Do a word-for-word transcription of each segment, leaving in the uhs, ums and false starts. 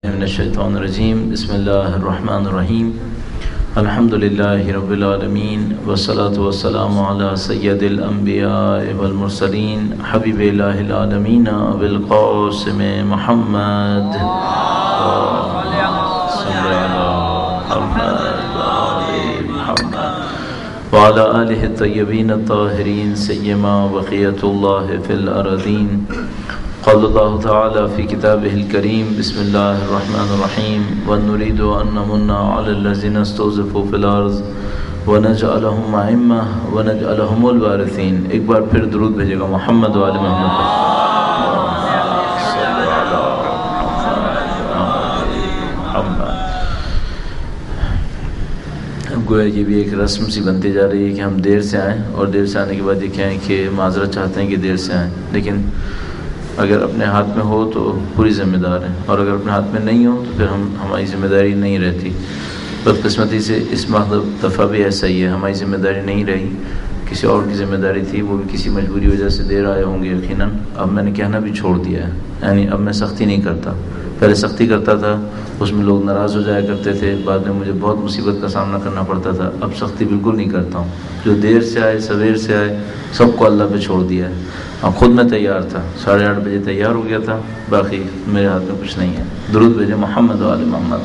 من الشیطان الرجیم بسم اللہ الرحمن الرحیم الحمد للہ رب العالمین والصلاة والسلام علی سید الانبیاء والمرسلین حبیب الہ العالمین بالقاسم محمد صلی علی محمد وعلی آلہ الطیبین الطاہرین سیما بقیت اللہ فی الارضین. قال اللہ تعالی فی کتابہ الکریم بسم اللہ الرحمن الرحیم ونريد ان نمن علی الذین استضعفوا فی الارض ونجعلهم ائمہ ونجعلهم الوارثین. ایک بار پھر درود بھیجے گا محمد و آل محمد پر. اب گویا یہ بھی ایک رسم سی بنتی جا رہی ہے کہ ہم دیر سے آئیں اور دیر سے آنے کے بعد یہ کہیں کہ معذرت چاہتے ہیں کہ دیر سے آئیں، لیکن اگر اپنے ہاتھ میں ہو تو پوری ذمہ دار ہیں، اور اگر اپنے ہاتھ میں نہیں ہو تو پھر ہم ہماری ذمہ داری نہیں رہتی. بدقسمتی سے اس دفعہ بھی ایسا ہی ہے، ہماری ذمہ داری نہیں رہی، کسی اور کی ذمہ داری تھی، وہ بھی کسی مجبوری وجہ سے دیر آئے ہوں گے یقیناً. اب میں نے کہنا بھی چھوڑ دیا ہے، یعنی اب میں سختی نہیں کرتا. پہلے سختی کرتا تھا، اس میں لوگ ناراض ہو جایا کرتے تھے، بعد میں مجھے بہت مصیبت کا سامنا کرنا پڑتا تھا. اب سختی بالکل نہیں کرتا ہوں. جو دیر سے آئے سویر سے آئے سب کو اللہ پہ چھوڑ دیا ہے. اب خود میں تیار تھا، ساڑھے آٹھ بجے تیار ہو گیا تھا، باقی میرے ہاتھ میں کچھ نہیں ہے. درود بھیجے محمد و آل محمد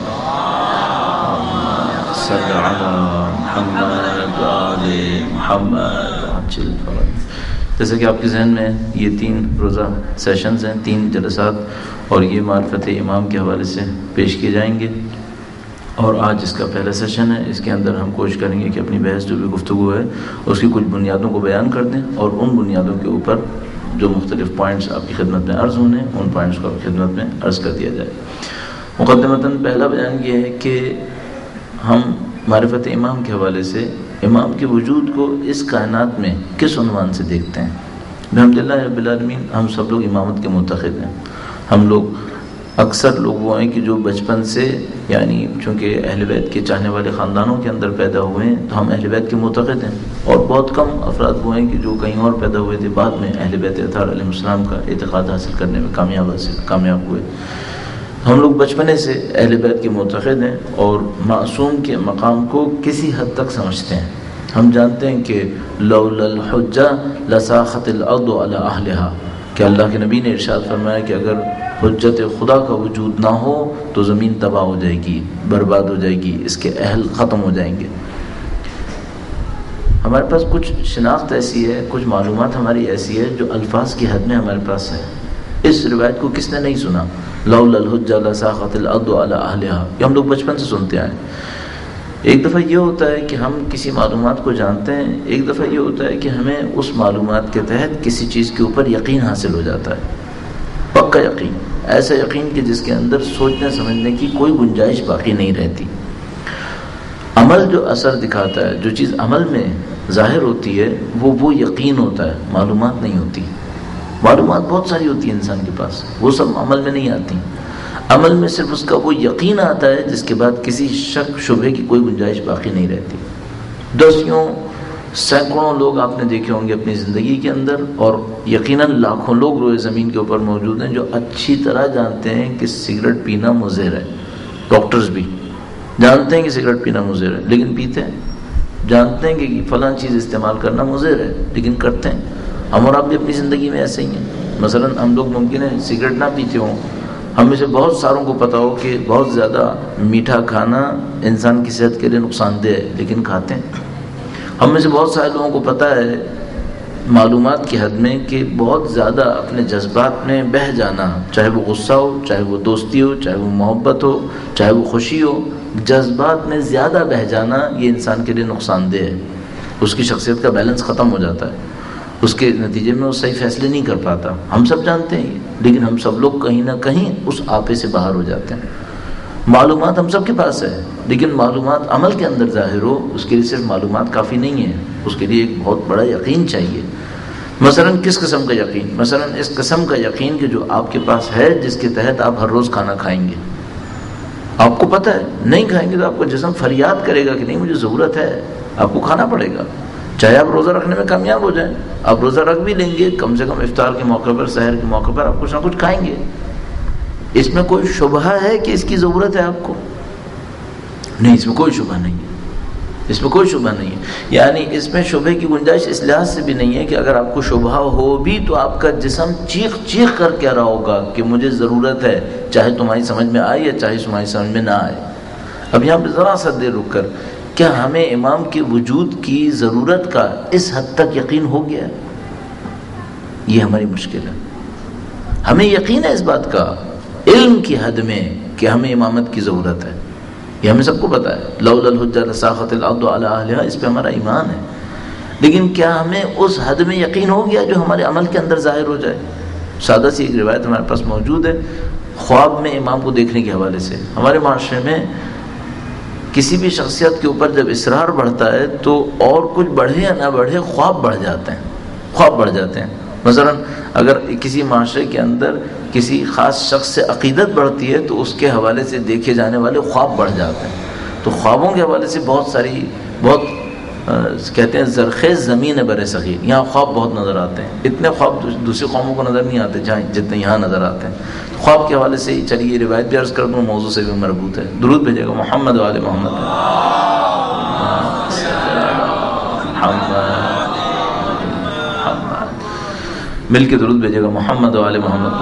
صلی علی محمد و آل محمد. جیسے کہ آپ کے ذہن میں یہ تین روزہ سیشنز ہیں، تین جلسات، اور یہ معرفت امام کے حوالے سے پیش کیے جائیں گے. اور آج اس کا پہلا سیشن ہے. اس کے اندر ہم کوشش کریں گے کہ اپنی بحث جو بھی گفتگو ہے اس کی کچھ بنیادوں کو بیان کر دیں، اور ان بنیادوں کے اوپر جو مختلف پوائنٹس آپ کی خدمت میں عرض ہونے ان پوائنٹس کو آپ کی خدمت میں عرض کر دیا جائے. مقدمتاً پہلا بیان یہ ہے کہ ہم معرفت امام کے حوالے سے امام کے وجود کو اس کائنات میں کس عنوان سے دیکھتے ہیں. الحمدللہ رب العالمین ہم سب لوگ امامت کے معتقد ہیں. ہم لوگ اکثر لوگ وہ ہیں کہ جو بچپن سے، یعنی چونکہ اہل بیت کے چاہنے والے خاندانوں کے اندر پیدا ہوئے ہیں تو ہم اہل بیت کے معتقد ہیں، اور بہت کم افراد وہ ہیں کہ جو کہیں اور پیدا ہوئے تھے، بعد میں اہل بیت اطہار علیہ السلام کا اعتقاد حاصل کرنے میں کامیاب حاصل کامیاب ہوئے. ہم لوگ بچپنے سے اہل بیت کے معتقد ہیں اور معصوم کے مقام کو کسی حد تک سمجھتے ہیں. ہم جانتے ہیں کہ لولا الحجہ لساخت الارض علی اہلہا، کہ اللہ کے نبی نے ارشاد فرمایا کہ اگر حجت خدا کا وجود نہ ہو تو زمین تباہ ہو جائے گی، برباد ہو جائے گی، اس کے اہل ختم ہو جائیں گے. ہمارے پاس کچھ شناخت ایسی ہے، کچھ معلومات ہماری ایسی ہے جو الفاظ کی حد میں ہمارے پاس ہے. اس روایت کو کس نے نہیں سنا؟ لولا الحجہ لساخت الارض علی اہلہا، یہ ہم لوگ بچپن سے سنتے آئے. ایک دفعہ یہ ہوتا ہے کہ ہم کسی معلومات کو جانتے ہیں، ایک دفعہ یہ ہوتا ہے کہ ہمیں اس معلومات کے تحت کسی چیز کے اوپر یقین حاصل ہو جاتا ہے، پکا یقین، ایسا یقین کہ جس کے اندر سوچنے سمجھنے کی کوئی گنجائش باقی نہیں رہتی. عمل جو اثر دکھاتا ہے، جو چیز عمل میں ظاہر ہوتی ہے، وہ وہ یقین ہوتا ہے، معلومات نہیں ہوتی. معلومات بہت ساری ہوتی ہیں انسان کے پاس، وہ سب عمل میں نہیں آتی. عمل میں صرف اس کا وہ یقین آتا ہے جس کے بعد کسی شک شبہ کی کوئی گنجائش باقی نہیں رہتی. دسیوں سینکڑوں لوگ آپ نے دیکھے ہوں گے اپنی زندگی کے اندر، اور یقیناً لاکھوں لوگ روئے زمین کے اوپر موجود ہیں جو اچھی طرح جانتے ہیں کہ سگریٹ پینا مضر ہے. ڈاکٹرز بھی جانتے ہیں کہ سگریٹ پینا مضر ہے لیکن پیتے ہیں. جانتے ہیں کہ فلاں چیز استعمال کرنا مضر ہے لیکن کرتے ہیں. ہم اور آپ بھی اپنی زندگی میں ایسے ہی ہیں. مثلا ہم لوگ ممکن ہے سگریٹ نہ پیتے ہوں، ہم میں سے بہت ساروں کو پتا ہو کہ بہت زیادہ میٹھا کھانا انسان کی صحت کے لیے نقصان دہ ہے لیکن کھاتے ہیں. ہم میں سے بہت سارے لوگوں کو پتہ ہے معلومات کی حد میں کہ بہت زیادہ اپنے جذبات میں بہہ جانا، چاہے وہ غصہ ہو، چاہے وہ دوستی ہو، چاہے وہ محبت ہو، چاہے وہ خوشی ہو، جذبات میں زیادہ بہہ جانا یہ انسان کے لیے نقصان دہ ہے. اس کی شخصیت کا بیلنس ختم ہو جاتا ہے، اس کے نتیجے میں وہ صحیح فیصلے نہیں کر پاتا. ہم سب جانتے ہیں یہ، لیکن ہم سب لوگ کہیں نہ کہیں اس آپے سے باہر ہو جاتے ہیں. معلومات ہم سب کے پاس ہے، لیکن معلومات عمل کے اندر ظاہر ہو اس کے لیے صرف معلومات کافی نہیں ہے، اس کے لیے ایک بہت بڑا یقین چاہیے. مثلا کس قسم کا یقین؟ مثلا اس قسم کا یقین کہ جو آپ کے پاس ہے، جس کے تحت آپ ہر روز کھانا کھائیں گے. آپ کو پتہ ہے نہیں کھائیں گے تو آپ کا جسم فریاد کرے گا کہ نہیں مجھے ضرورت ہے، آپ کو کھانا پڑے گا. چاہے آپ روزہ رکھنے میں کامیاب ہو جائیں، آپ روزہ رکھ بھی لیں گے، کم سے کم افطار کے موقع پر، سحر کے موقع پر آپ کچھ نہ کچھ کھائیں گے. اس میں کوئی شبہ ہے کہ اس کی ضرورت ہے آپ کو؟ نہیں، اس میں کوئی شبہ نہیں ہے، اس میں کوئی شبہ نہیں ہے. یعنی اس میں شبہ کی گنجائش اس لحاظ سے بھی نہیں ہے کہ اگر آپ کو شبہ ہو بھی تو آپ کا جسم چیخ چیخ کر کہہ رہا ہوگا کہ مجھے ضرورت ہے، چاہے تمہاری سمجھ میں آئے یا چاہے تمہاری سمجھ میں نہ آئے. اب یہاں پہ ذرا سا دیر رک کر، کیا ہمیں امام کے وجود کی ضرورت کا اس حد تک یقین ہو گیا ہے؟ یہ ہماری مشکل ہے. ہمیں یقین ہے اس بات کا علم کی حد میں کہ ہمیں امامت کی ضرورت ہے، یہ ہمیں سب کو پتا ہے. لولا الحجہ لساقط الارض علی اہلہا، اس پہ ہمارا ایمان ہے. لیکن کیا ہمیں اس حد میں یقین ہو گیا جو ہمارے عمل کے اندر ظاہر ہو جائے؟ سادہ سی ایک روایت ہمارے پاس موجود ہے خواب میں امام کو دیکھنے کے حوالے سے. ہمارے معاشرے میں کسی بھی شخصیت کے اوپر جب اصرار بڑھتا ہے تو اور کچھ بڑھے یا نہ بڑھے خواب بڑھ جاتے ہیں، خواب بڑھ جاتے ہیں. مثلا اگر کسی معاشرے کے اندر کسی خاص شخص سے عقیدت بڑھتی ہے تو اس کے حوالے سے دیکھے جانے والے خواب بڑھ جاتے ہیں. تو خوابوں کے حوالے سے بہت ساری بہت کہتے ہیں زرخیز زمین ہے بر صغیر، یہاں خواب بہت نظر آتے ہیں. اتنے خواب دوسری قوموں کو نظر نہیں آتے جہاں جتنے یہاں نظر آتے ہیں. خواب کے حوالے سے چلیے یہ روایت بھی عرض کر دوں، موضوع سے بھی مربوط ہے. درود بھیجے گا محمد و آل محمد. مل کے درود بھیجے گا محمد و آل محمد.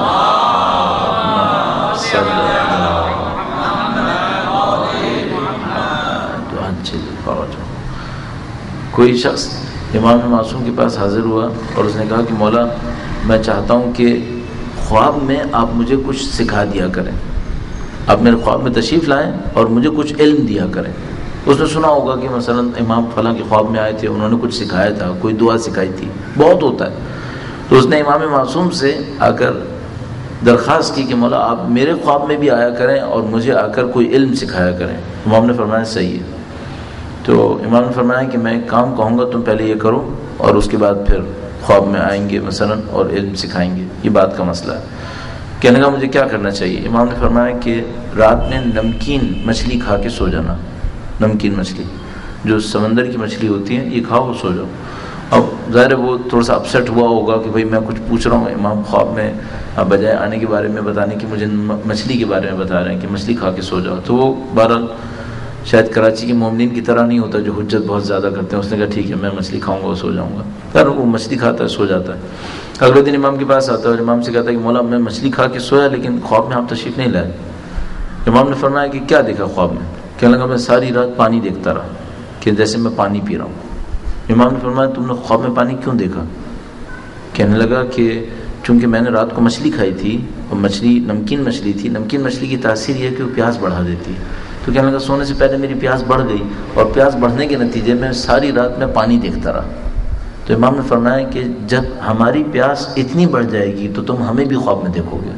کوئی شخص امام معصوم کے پاس حاضر ہوا اور اس نے کہا کہ مولا میں چاہتا ہوں کہ خواب میں آپ مجھے کچھ سکھا دیا کریں، آپ میرے خواب میں تشریف لائیں اور مجھے کچھ علم دیا کریں. اس نے سنا ہوگا کہ مثلا امام فلاں کے خواب میں آئے تھے، انہوں نے کچھ سکھایا تھا، کوئی دعا سکھائی تھی، بہت ہوتا ہے. تو اس نے امام معصوم سے آ کر درخواست کی کہ مولا آپ میرے خواب میں بھی آیا کریں اور مجھے آ کر کوئی علم سکھایا کریں. امام نے فرمایا صحیح ہے. تو امام نے فرمایا کہ میں ایک کام کہوں گا، تم پہلے یہ کرو اور اس کے بعد پھر خواب میں آئیں گے مثلا اور علم سکھائیں گے. یہ بات کا مسئلہ ہے. کہنے کا مجھے کیا کرنا چاہیے؟ امام نے فرمایا کہ رات میں نمکین مچھلی کھا کے سو جانا. نمکین مچھلی جو سمندر کی مچھلی ہوتی ہے، یہ کھاؤ اور سو جاؤ. اب ظاہر ہے وہ تھوڑا سا اپسیٹ ہوا ہوگا کہ بھائی میں کچھ پوچھ رہا ہوں، امام خواب میں بجائے آنے کے بارے میں بتانے کی مجھے مچھلی کے بارے میں بتا رہے ہیں کہ مچھلی کھا کے سو جاؤ. تو وہ بہرحال شاید کراچی کے مومنین کی طرح نہیں ہوتا جو حجت بہت زیادہ کرتے ہیں. اس نے کہا ٹھیک ہے میں مچھلی کھاؤں گا اور سو جاؤں گا. خیر وہ مچھلی کھاتا ہے، سو جاتا ہے. اگلے دن امام کے پاس آتا ہے اور امام سے کہتا ہے کہ مولا میں مچھلی کھا کے سویا لیکن خواب میں آپ تشریف نہیں لائے. امام نے فرمایا کہ کیا دیکھا خواب میں؟ کہنے لگا میں ساری رات پانی دیکھتا رہا کہ جیسے میں پانی پی رہا ہوں. امام نے فرمایا تم نے خواب میں پانی کیوں دیکھا؟ کہنے لگا کہ چونکہ میں نے رات کو مچھلی کھائی تھی اور مچھلی نمکین مچھلی تھی. نمکین مچھلی کی تاثیر یہ ہے کہ وہ پیاس بڑھا دیتی ہے. تو کہنے لگا سونے سے پہلے میری پیاس بڑھ گئی اور پیاس بڑھنے کے نتیجے میں ساری رات میں پانی دیکھتا رہا. تو امام نے فرمایا کہ جب ہماری پیاس اتنی بڑھ جائے گی تو تم ہمیں بھی خواب میں دیکھو گے.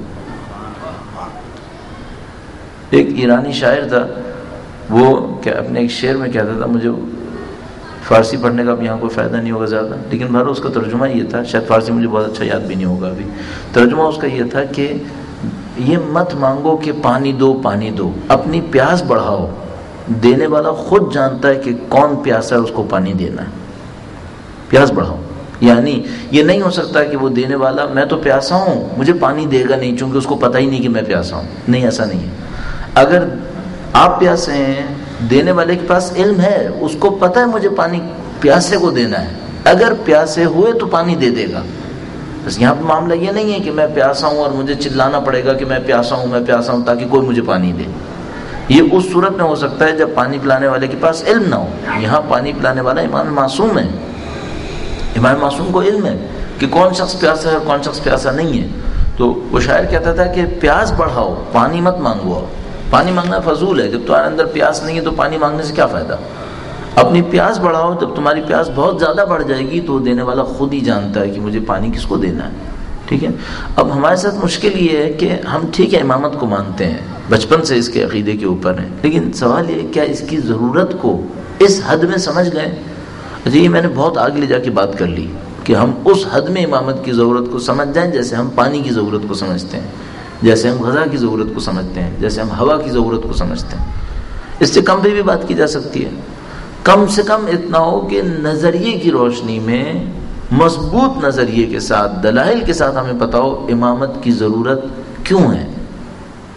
ایک ایرانی شاعر تھا، وہ کہ اپنے ایک شعر میں کہتا تھا، مجھے فارسی پڑھنے کا اب یہاں کوئی فائدہ نہیں ہوگا زیادہ، لیکن بہرحال اس کا ترجمہ یہ تھا، شاید فارسی مجھے بہت اچھا یاد بھی نہیں ہوگا ابھی. ترجمہ اس کا یہ تھا کہ یہ مت مانگو کہ پانی دو پانی دو، اپنی پیاس بڑھاؤ. دینے والا خود جانتا ہے کہ کون پیاسا ہے، اس کو پانی دینا ہے. پیاس بڑھاؤ. یعنی یہ نہیں ہو سکتا کہ وہ دینے والا میں تو پیاسا ہوں مجھے پانی دے گا نہیں چونکہ اس کو پتہ ہی نہیں کہ میں پیاسا ہوں. نہیں، ایسا نہیں ہے. اگر آپ پیاسے ہیں، دینے والے کے پاس علم ہے، اس کو پتہ ہے مجھے پانی پیاسے کو دینا ہے، اگر پیاسے ہوئے تو پانی دے دے گا. بس یہاں پہ معاملہ یہ نہیں ہے کہ میں پیاسا ہوں اور مجھے چلانا پڑے گا کہ میں پیاسا ہوں میں پیاسا ہوں تاکہ کوئی مجھے پانی دے. یہ اس صورت میں ہو سکتا ہے جب پانی پلانے والے کے پاس علم نہ ہو. یہاں پانی پلانے والا امام معصوم ہے. امام معصوم کو علم ہے کہ کون شخص پیاسا ہے اور کون شخص پیاسا نہیں ہے. تو وہ شاعر کہتا تھا کہ پیاس بڑھاؤ، پانی مت مانگو. پانی مانگنا فضول ہے. جب تمہارے اندر پیاس نہیں ہے تو پانی مانگنے سے کیا فائدہ؟ اپنی پیاس بڑھاؤ. جب تمہاری پیاس بہت زیادہ بڑھ جائے گی تو دینے والا خود ہی جانتا ہے کہ مجھے پانی کس کو دینا ہے. ٹھیک ہے. اب ہمارے ساتھ مشکل یہ ہے کہ ہم ٹھیک ہے امامت کو مانتے ہیں، بچپن سے اس کے عقیدے کے اوپر ہیں، لیکن سوال یہ کیا اس کی ضرورت کو اس حد میں سمجھ گئے؟ اچھا یہ میں نے بہت آگے لے جا کے بات کر لی کہ ہم اس حد میں امامت کی ضرورت کو سمجھ جائیں جیسے ہم پانی کی ضرورت کو سمجھتے ہیں، جیسے ہم غذا کی ضرورت کو سمجھتے ہیں، جیسے ہم ہوا کی ضرورت کو سمجھتے ہیں. اس سے کم پہ بھی بات کی جا سکتی ہے. کم سے کم اتنا ہو کہ نظریے کی روشنی میں مضبوط نظریے کے ساتھ دلائل کے ساتھ ہمیں پتہ ہو امامت کی ضرورت کیوں ہے.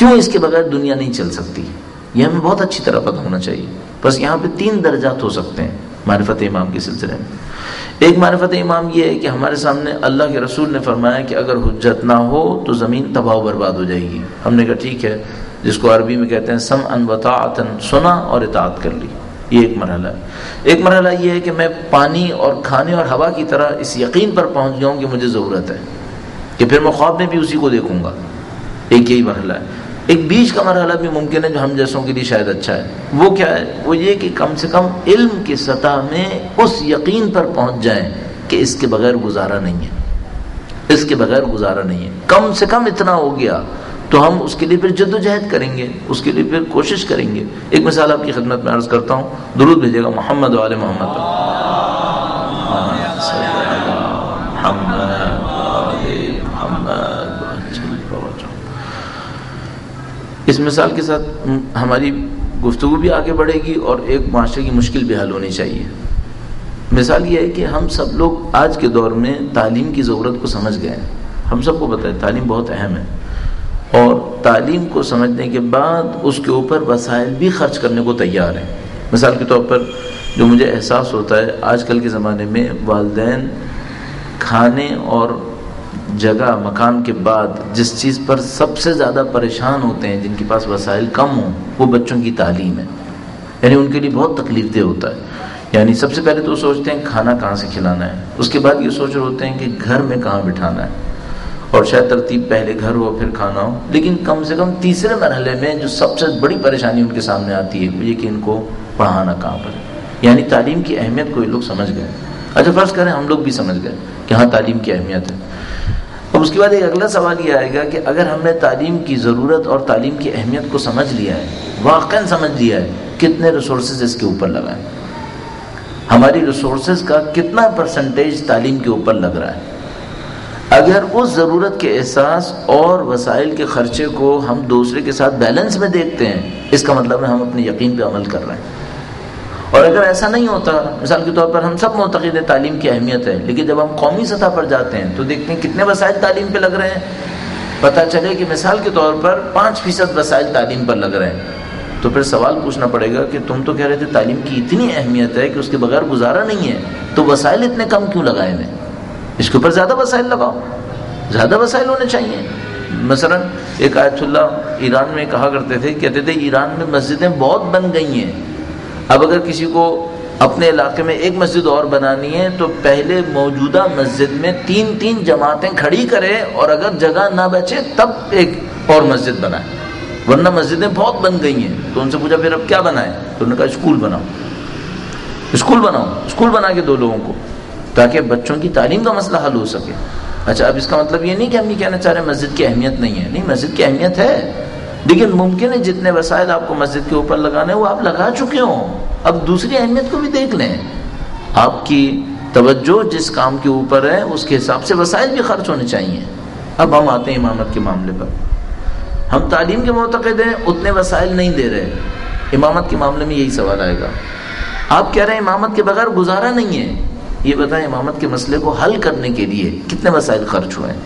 کیوں اس کے بغیر دنیا نہیں چل سکتی، یہ ہمیں بہت اچھی طرح پتہ ہونا چاہیے. بس یہاں پہ تین درجات ہو سکتے ہیں معرفت امام کے سلسلے میں. ایک معرفت امام یہ ہے کہ ہمارے سامنے اللہ کے رسول نے فرمایا کہ اگر حجت نہ ہو تو زمین تباہ و برباد ہو جائے گی. ہم نے کہا ٹھیک ہے، جس کو عربی میں کہتے ہیں سمعن و طاعتن، سنا اور اطاعت کر لی. یہ ایک مرحلہ ہے. ایک مرحلہ یہ ہے کہ میں پانی اور کھانے اور ہوا کی طرح اس یقین پر پہنچ جاؤں کہ مجھے ضرورت ہے، کہ پھر میں خواب میں بھی اسی کو دیکھوں گا. ایک یہی مرحلہ ہے. ایک بیچ کا مرحلہ بھی ممکن ہے جو ہم جیسوں کے لیے شاید اچھا ہے. وہ کیا ہے؟ وہ یہ کہ کم سے کم علم کی سطح میں اس یقین پر پہنچ جائیں کہ اس کے بغیر گزارا نہیں ہے، اس کے بغیر گزارا نہیں ہے. کم سے کم اتنا ہو گیا تو ہم اس کے لیے پھر جد و جہد کریں گے، اس کے لیے پھر کوشش کریں گے. ایک مثال آپ کی خدمت میں عرض کرتا ہوں، درود بھیجے گا محمد و آل محمد. اس مثال کے ساتھ ہماری گفتگو بھی آگے بڑھے گی اور ایک معاشرے کی مشکل بھی حل ہونی چاہیے. مثال یہ ہے کہ ہم سب لوگ آج کے دور میں تعلیم کی ضرورت کو سمجھ گئے ہیں. ہم سب کو پتہ ہے تعلیم بہت اہم ہے، اور تعلیم کو سمجھنے کے بعد اس کے اوپر وسائل بھی خرچ کرنے کو تیار ہیں. مثال کے طور پر جو مجھے احساس ہوتا ہے آج کل کے زمانے میں والدین کھانے اور جگہ مکان کے بعد جس چیز پر سب سے زیادہ پریشان ہوتے ہیں، جن کے پاس وسائل کم ہوں، وہ بچوں کی تعلیم ہے. یعنی ان کے لیے بہت تکلیف دہ ہوتا ہے. یعنی سب سے پہلے تو سوچتے ہیں کھانا کہاں سے کھلانا ہے، اس کے بعد یہ سوچ رہے ہوتے ہیں کہ گھر میں کہاں بٹھانا ہے، اور شاید ترتیب پہلے گھر ہو پھر کھانا ہو. لیکن کم سے کم تیسرے مرحلے میں جو سب سے بڑی پریشانی ان کے سامنے آتی ہے وہ یہ کہ ان کو پڑھانا کہاں پر. یعنی تعلیم کی اہمیت کو یہ لوگ سمجھ گئے. اچھا فرض کریں ہم لوگ بھی سمجھ گئے کہ ہاں تعلیم کی اہمیت ہے. اب اس کے بعد ایک اگلا سوال یہ آئے گا کہ اگر ہم نے تعلیم کی ضرورت اور تعلیم کی اہمیت کو سمجھ لیا ہے، واقعاً سمجھ لیا ہے، کتنے ریسورسز اس کے اوپر لگائیں؟ ہماری ریسورسز کا کتنا پرسنٹیج تعلیم کے اوپر لگ رہا ہے؟ اگر اس ضرورت کے احساس اور وسائل کے خرچے کو ہم دوسرے کے ساتھ بیلنس میں دیکھتے ہیں، اس کا مطلب ہے ہم اپنے یقین پہ عمل کر رہے ہیں. اور اگر ایسا نہیں ہوتا، مثال کے طور پر ہم سب معتقد ہیں تعلیم کی اہمیت ہے، لیکن جب ہم قومی سطح پر جاتے ہیں تو دیکھتے ہیں کتنے وسائل تعلیم پہ لگ رہے ہیں. پتہ چلے کہ مثال کے طور پر پانچ فیصد وسائل تعلیم پر لگ رہے ہیں، تو پھر سوال پوچھنا پڑے گا کہ تم تو کہہ رہے تھے تعلیم کی اتنی اہمیت ہے کہ اس کے بغیر گزارا نہیں ہے، تو وسائل اتنے کم کیوں لگائے ہیں؟ اس کے اوپر زیادہ وسائل لگاؤ، زیادہ وسائل ہونے چاہیے. مثلا ایک آیت اللہ ایران میں کہا کرتے تھے، کہتے تھے ایران میں مسجدیں بہت بن گئی ہیں، اب اگر کسی کو اپنے علاقے میں ایک مسجد اور بنانی ہے تو پہلے موجودہ مسجد میں تین تین جماعتیں کھڑی کرے، اور اگر جگہ نہ بچے تب ایک اور مسجد بنائے، ورنہ مسجدیں بہت بن گئی ہیں. تو ان سے پوچھا پھر اب کیا بنائے؟ تو انہوں نے کہا اسکول بناؤ، اسکول بناؤ اسکول بنا کے دو لوگوں کو، تاکہ بچوں کی تعلیم کا مسئلہ حل ہو سکے. اچھا اب اس کا مطلب یہ نہیں کہ ہم یہ کہنا چاہ رہے ہیں مسجد کی اہمیت نہیں ہے. نہیں، مسجد کی اہمیت ہے، لیکن ممکن ہے جتنے وسائل آپ کو مسجد کے اوپر لگانے ہیں وہ آپ لگا چکے ہوں. اب دوسری اہمیت کو بھی دیکھ لیں. آپ کی توجہ جس کام کے اوپر ہے اس کے حساب سے وسائل بھی خرچ ہونے چاہیے. اب ہم آتے ہیں امامت کے معاملے پر. ہم تعلیم کے معتقد ہیں، اتنے وسائل نہیں دے رہے. امامت کے معاملے میں یہی سوال آئے گا. آپ کہہ رہے ہیں امامت کے بغیر گزارا نہیں ہے. یہ بتائیں امامت کے مسئلے کو حل کرنے کے لیے کتنے وسائل خرچ ہوئے ہیں،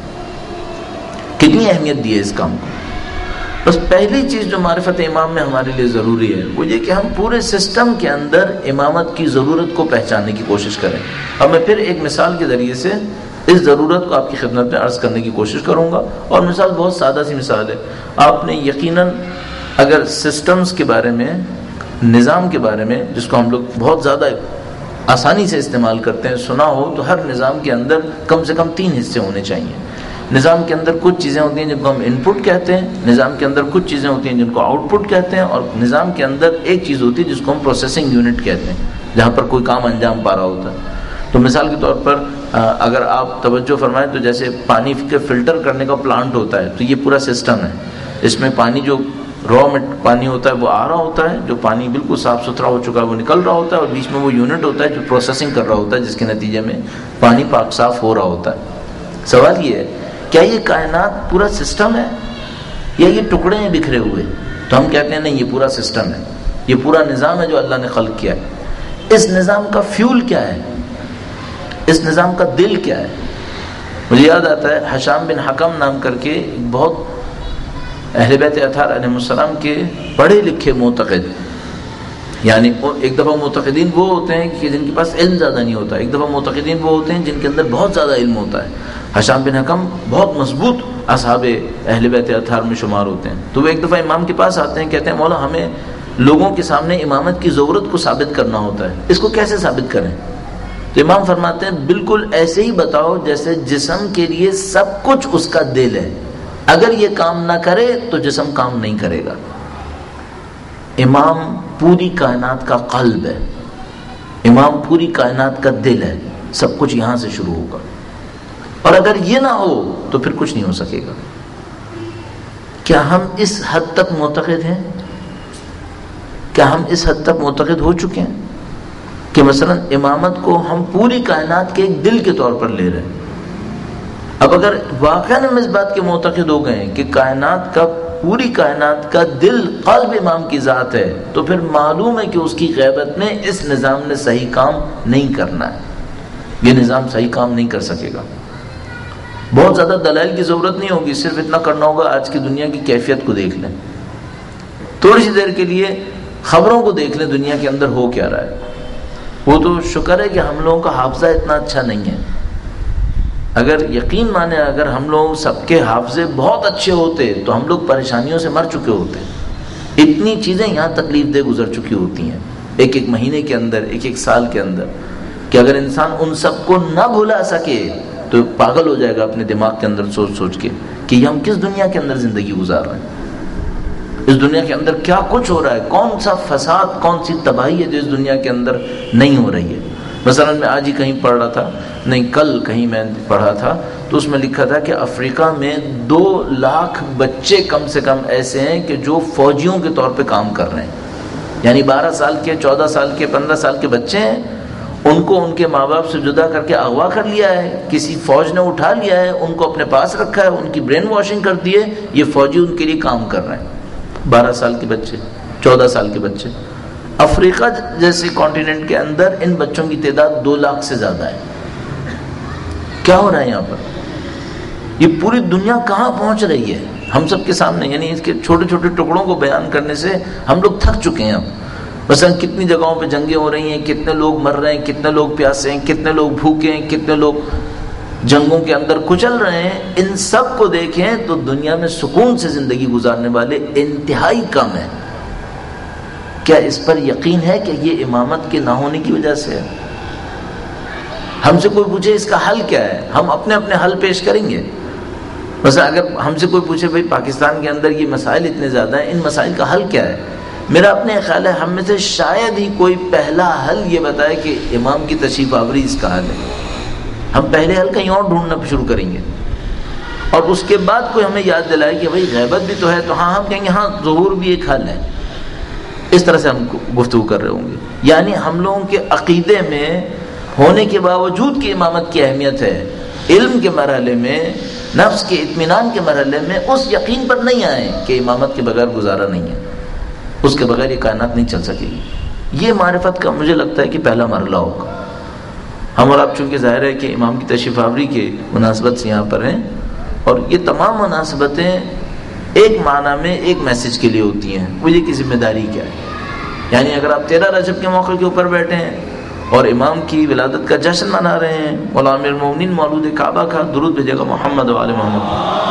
کتنی اہمیت دی ہے اس کام کو. بس پہلی چیز جو معرفت امام میں ہمارے لیے ضروری ہے وہ یہ کہ ہم پورے سسٹم کے اندر امامت کی ضرورت کو پہچاننے کی کوشش کریں. اب میں پھر ایک مثال کے ذریعے سے اس ضرورت کو آپ کی خدمت میں عرض کرنے کی کوشش کروں گا. اور مثال بہت سادہ سی مثال ہے. آپ نے یقیناً اگر سسٹمز کے بارے میں، نظام کے بارے میں، جس کو ہم لوگ بہت زیادہ آسانی سے استعمال کرتے ہیں، سنا ہو تو ہر نظام کے اندر کم سے کم تین حصے ہونے چاہیے. نظام کے اندر کچھ چیزیں ہوتی ہیں جن کو ہم ان پٹ کہتے ہیں، نظام کے اندر کچھ چیزیں ہوتی ہیں جن کو آؤٹ پٹ کہتے ہیں، اور نظام کے اندر ایک چیز ہوتی ہے جس کو ہم پروسیسنگ یونٹ کہتے ہیں، جہاں پر کوئی کام انجام پا رہا ہوتا ہے. تو مثال کے طور پر اگر آپ توجہ فرمائیں تو جیسے پانی کے فلٹر کرنے کا پلانٹ ہوتا ہے، تو یہ پورا سسٹم ہے. اس میں پانی جو را پانی ہوتا ہے وہ آ رہا ہوتا ہے، جو پانی بالکل صاف ستھرا ہو چکا ہے وہ نکل رہا ہوتا ہے، اور بیچ میں وہ یونٹ ہوتا ہے جو پروسیسنگ کر رہا ہوتا ہے، جس کے نتیجے میں پانی پاک صاف ہو رہا ہوتا ہے. سوال یہ ہے کیا یہ کائنات پورا سسٹم ہے یا یہ ٹکڑے ہیں بکھرے ہوئے؟ تو ہم کہتے ہیں نہیں، یہ پورا سسٹم ہے، یہ پورا نظام ہے جو اللہ نے خلق کیا ہے. اس نظام کا فیول کیا ہے؟ اس نظام کا دل کیا ہے؟ مجھے یاد آتا ہے حشام بن حکم نام کر کے ایک بہت اہل بیت اطہار علیہ السلام کے پڑھے لکھے معتقد، یعنی ایک دفعہ معتقدین وہ ہوتے ہیں کہ جن کے پاس علم زیادہ نہیں ہوتا، ایک دفعہ معتقدین وہ ہوتے ہیں جن کے اندر بہت زیادہ علم ہوتا ہے. ہشام بن حکم بہت مضبوط اصحاب اہل بیت اطہار میں شمار ہوتے ہیں. تو وہ ایک دفعہ امام کے پاس آتے ہیں، کہتے ہیں مولا ہمیں لوگوں کے سامنے امامت کی ضرورت کو ثابت کرنا ہوتا ہے، اس کو کیسے ثابت کریں؟ تو امام فرماتے ہیں بالکل ایسے ہی بتاؤ جیسے جسم کے لیے سب کچھ اس کا دل ہے، اگر یہ کام نہ کرے تو جسم کام نہیں کرے گا. امام پوری کائنات کا قلب ہے، امام پوری کائنات کا دل ہے، سب کچھ یہاں سے شروع ہوگا، اور اگر یہ نہ ہو تو پھر کچھ نہیں ہو سکے گا. کیا ہم اس حد تک معتقد ہیں؟ کیا ہم اس حد تک معتقد ہو چکے ہیں کہ مثلا امامت کو ہم پوری کائنات کے ایک دل کے طور پر لے رہے ہیں؟ اب اگر واقعاً ہم اس بات کے معتقد ہو گئے کہ کائنات کا پوری کائنات کا دل قلب امام کی ذات ہے، تو پھر معلوم ہے کہ اس کی غیبت میں اس نظام نے صحیح کام نہیں کرنا ہے، یہ نظام صحیح کام نہیں کر سکے گا. بہت زیادہ دلائل کی ضرورت نہیں ہوگی، صرف اتنا کرنا ہوگا آج کی دنیا کی کیفیت کو دیکھ لیں، تھوڑی سی دیر کے لیے خبروں کو دیکھ لیں دنیا کے اندر ہو کیا رہا ہے. وہ تو شکر ہے کہ ہم لوگوں کا حافظہ اتنا اچھا نہیں ہے. اگر یقین مانے اگر ہم لوگ سب کے حافظے بہت اچھے ہوتے تو ہم لوگ پریشانیوں سے مر چکے ہوتے. اتنی چیزیں یہاں تکلیف دہ گزر چکی ہوتی ہیں ایک ایک مہینے کے اندر، ایک ایک سال کے اندر، کہ اگر انسان ان سب کو نہ بھلا سکے تو پاگل ہو جائے گا اپنے دماغ کے اندر سوچ سوچ کے کہ یہ ہم کس دنیا کے اندر زندگی گزار رہے ہیں، اس دنیا کے اندر کیا کچھ ہو رہا ہے، کون سا فساد، کون سی تباہی ہے جو اس دنیا کے اندر نہیں ہو رہی ہے. مثلا میں آج ہی کہیں پڑھ رہا تھا، نہیں کل کہیں میں پڑھا تھا، تو اس میں لکھا تھا کہ افریقہ میں دو لاکھ بچے کم سے کم ایسے ہیں کہ جو فوجیوں کے طور پہ کام کر رہے ہیں. یعنی بارہ سال کے، چودہ سال کے، پندرہ سال کے بچے ہیں، ان کو ان کے ماں باپ سے جدا کر کے اغوا کر لیا ہے، کسی فوج نے اٹھا لیا ہے، ان کو اپنے پاس رکھا ہے، ان کی برین واشنگ کر دی ہے، یہ فوجی ان کے لیے کام کر رہے ہیں. بارہ سال کے بچے، چودہ سال کے بچے. افریقہ جیسے کانٹیننٹ کے اندر ان بچوں کی تعداد دو لاکھ سے زیادہ ہے. کیا ہو رہا ہے یہاں پر؟ یہ پوری دنیا کہاں پہنچ رہی ہے ہم سب کے سامنے. یعنی اس کے چھوٹے چھوٹے ٹکڑوں کو بیان کرنے سے ہم لوگ تھک چکے ہیں. اب مثلا کتنی جگہوں پہ جنگیں ہو رہی ہیں، کتنے لوگ مر رہے ہیں، کتنے لوگ پیاسے ہیں، کتنے لوگ بھوکے ہیں، کتنے لوگ جنگوں کے اندر کچل رہے ہیں. ان سب کو دیکھیں تو دنیا میں سکون سے زندگی گزارنے والے انتہائی کم ہیں. کیا اس پر یقین ہے کہ یہ امامت کے نہ ہونے کی وجہ سے ہے؟ ہم سے کوئی پوچھے اس کا حل کیا ہے، ہم اپنے اپنے حل پیش کریں گے. مثلا اگر ہم سے کوئی پوچھے بھائی پاکستان کے اندر یہ مسائل اتنے زیادہ ہیں، ان مسائل کا حل کیا ہے، میرا اپنے خیال ہے ہم میں سے شاید ہی کوئی پہلا حل یہ بتائے کہ امام کی تشریف آوری اس کا حل ہے. ہم پہلے حل کہیں اور ڈھونڈنا شروع کریں گے، اور اس کے بعد کوئی ہمیں یاد دلائے کہ بھائی غیبت بھی تو ہے، تو ہاں ہم کہیں گے ہاں ظہور بھی ایک حل ہے. اس طرح سے ہم گفتگو کر رہے ہوں گے. یعنی ہم لوگوں کے عقیدے میں ہونے کے باوجود کہ امامت کی اہمیت ہے، علم کے مرحلے میں، نفس کے اطمینان کے مرحلے میں اس یقین پر نہیں آئے کہ امامت کے بغیر گزارا نہیں ہے، اس کے بغیر یہ کائنات نہیں چل سکے گی. یہ معرفت کا مجھے لگتا ہے کہ پہلا مرحلہ ہوگا. ہم اور آپ چونکہ ظاہر ہے کہ امام کی تشریف آوری کے مناسبت سے یہاں پر ہیں، اور یہ تمام مناسبتیں ایک معنی میں ایک میسج کے لیے ہوتی ہیں. وہ یہ کہ ذمہ داری کیا ہے. یعنی اگر آپ تیرہ رجب کے موقع کے اوپر بیٹھے ہیں اور امام کی ولادت کا جشن منا رہے ہیں، مولا امیر المومنین مولود کعبہ کا درود بھیجے گا محمد و آل محمد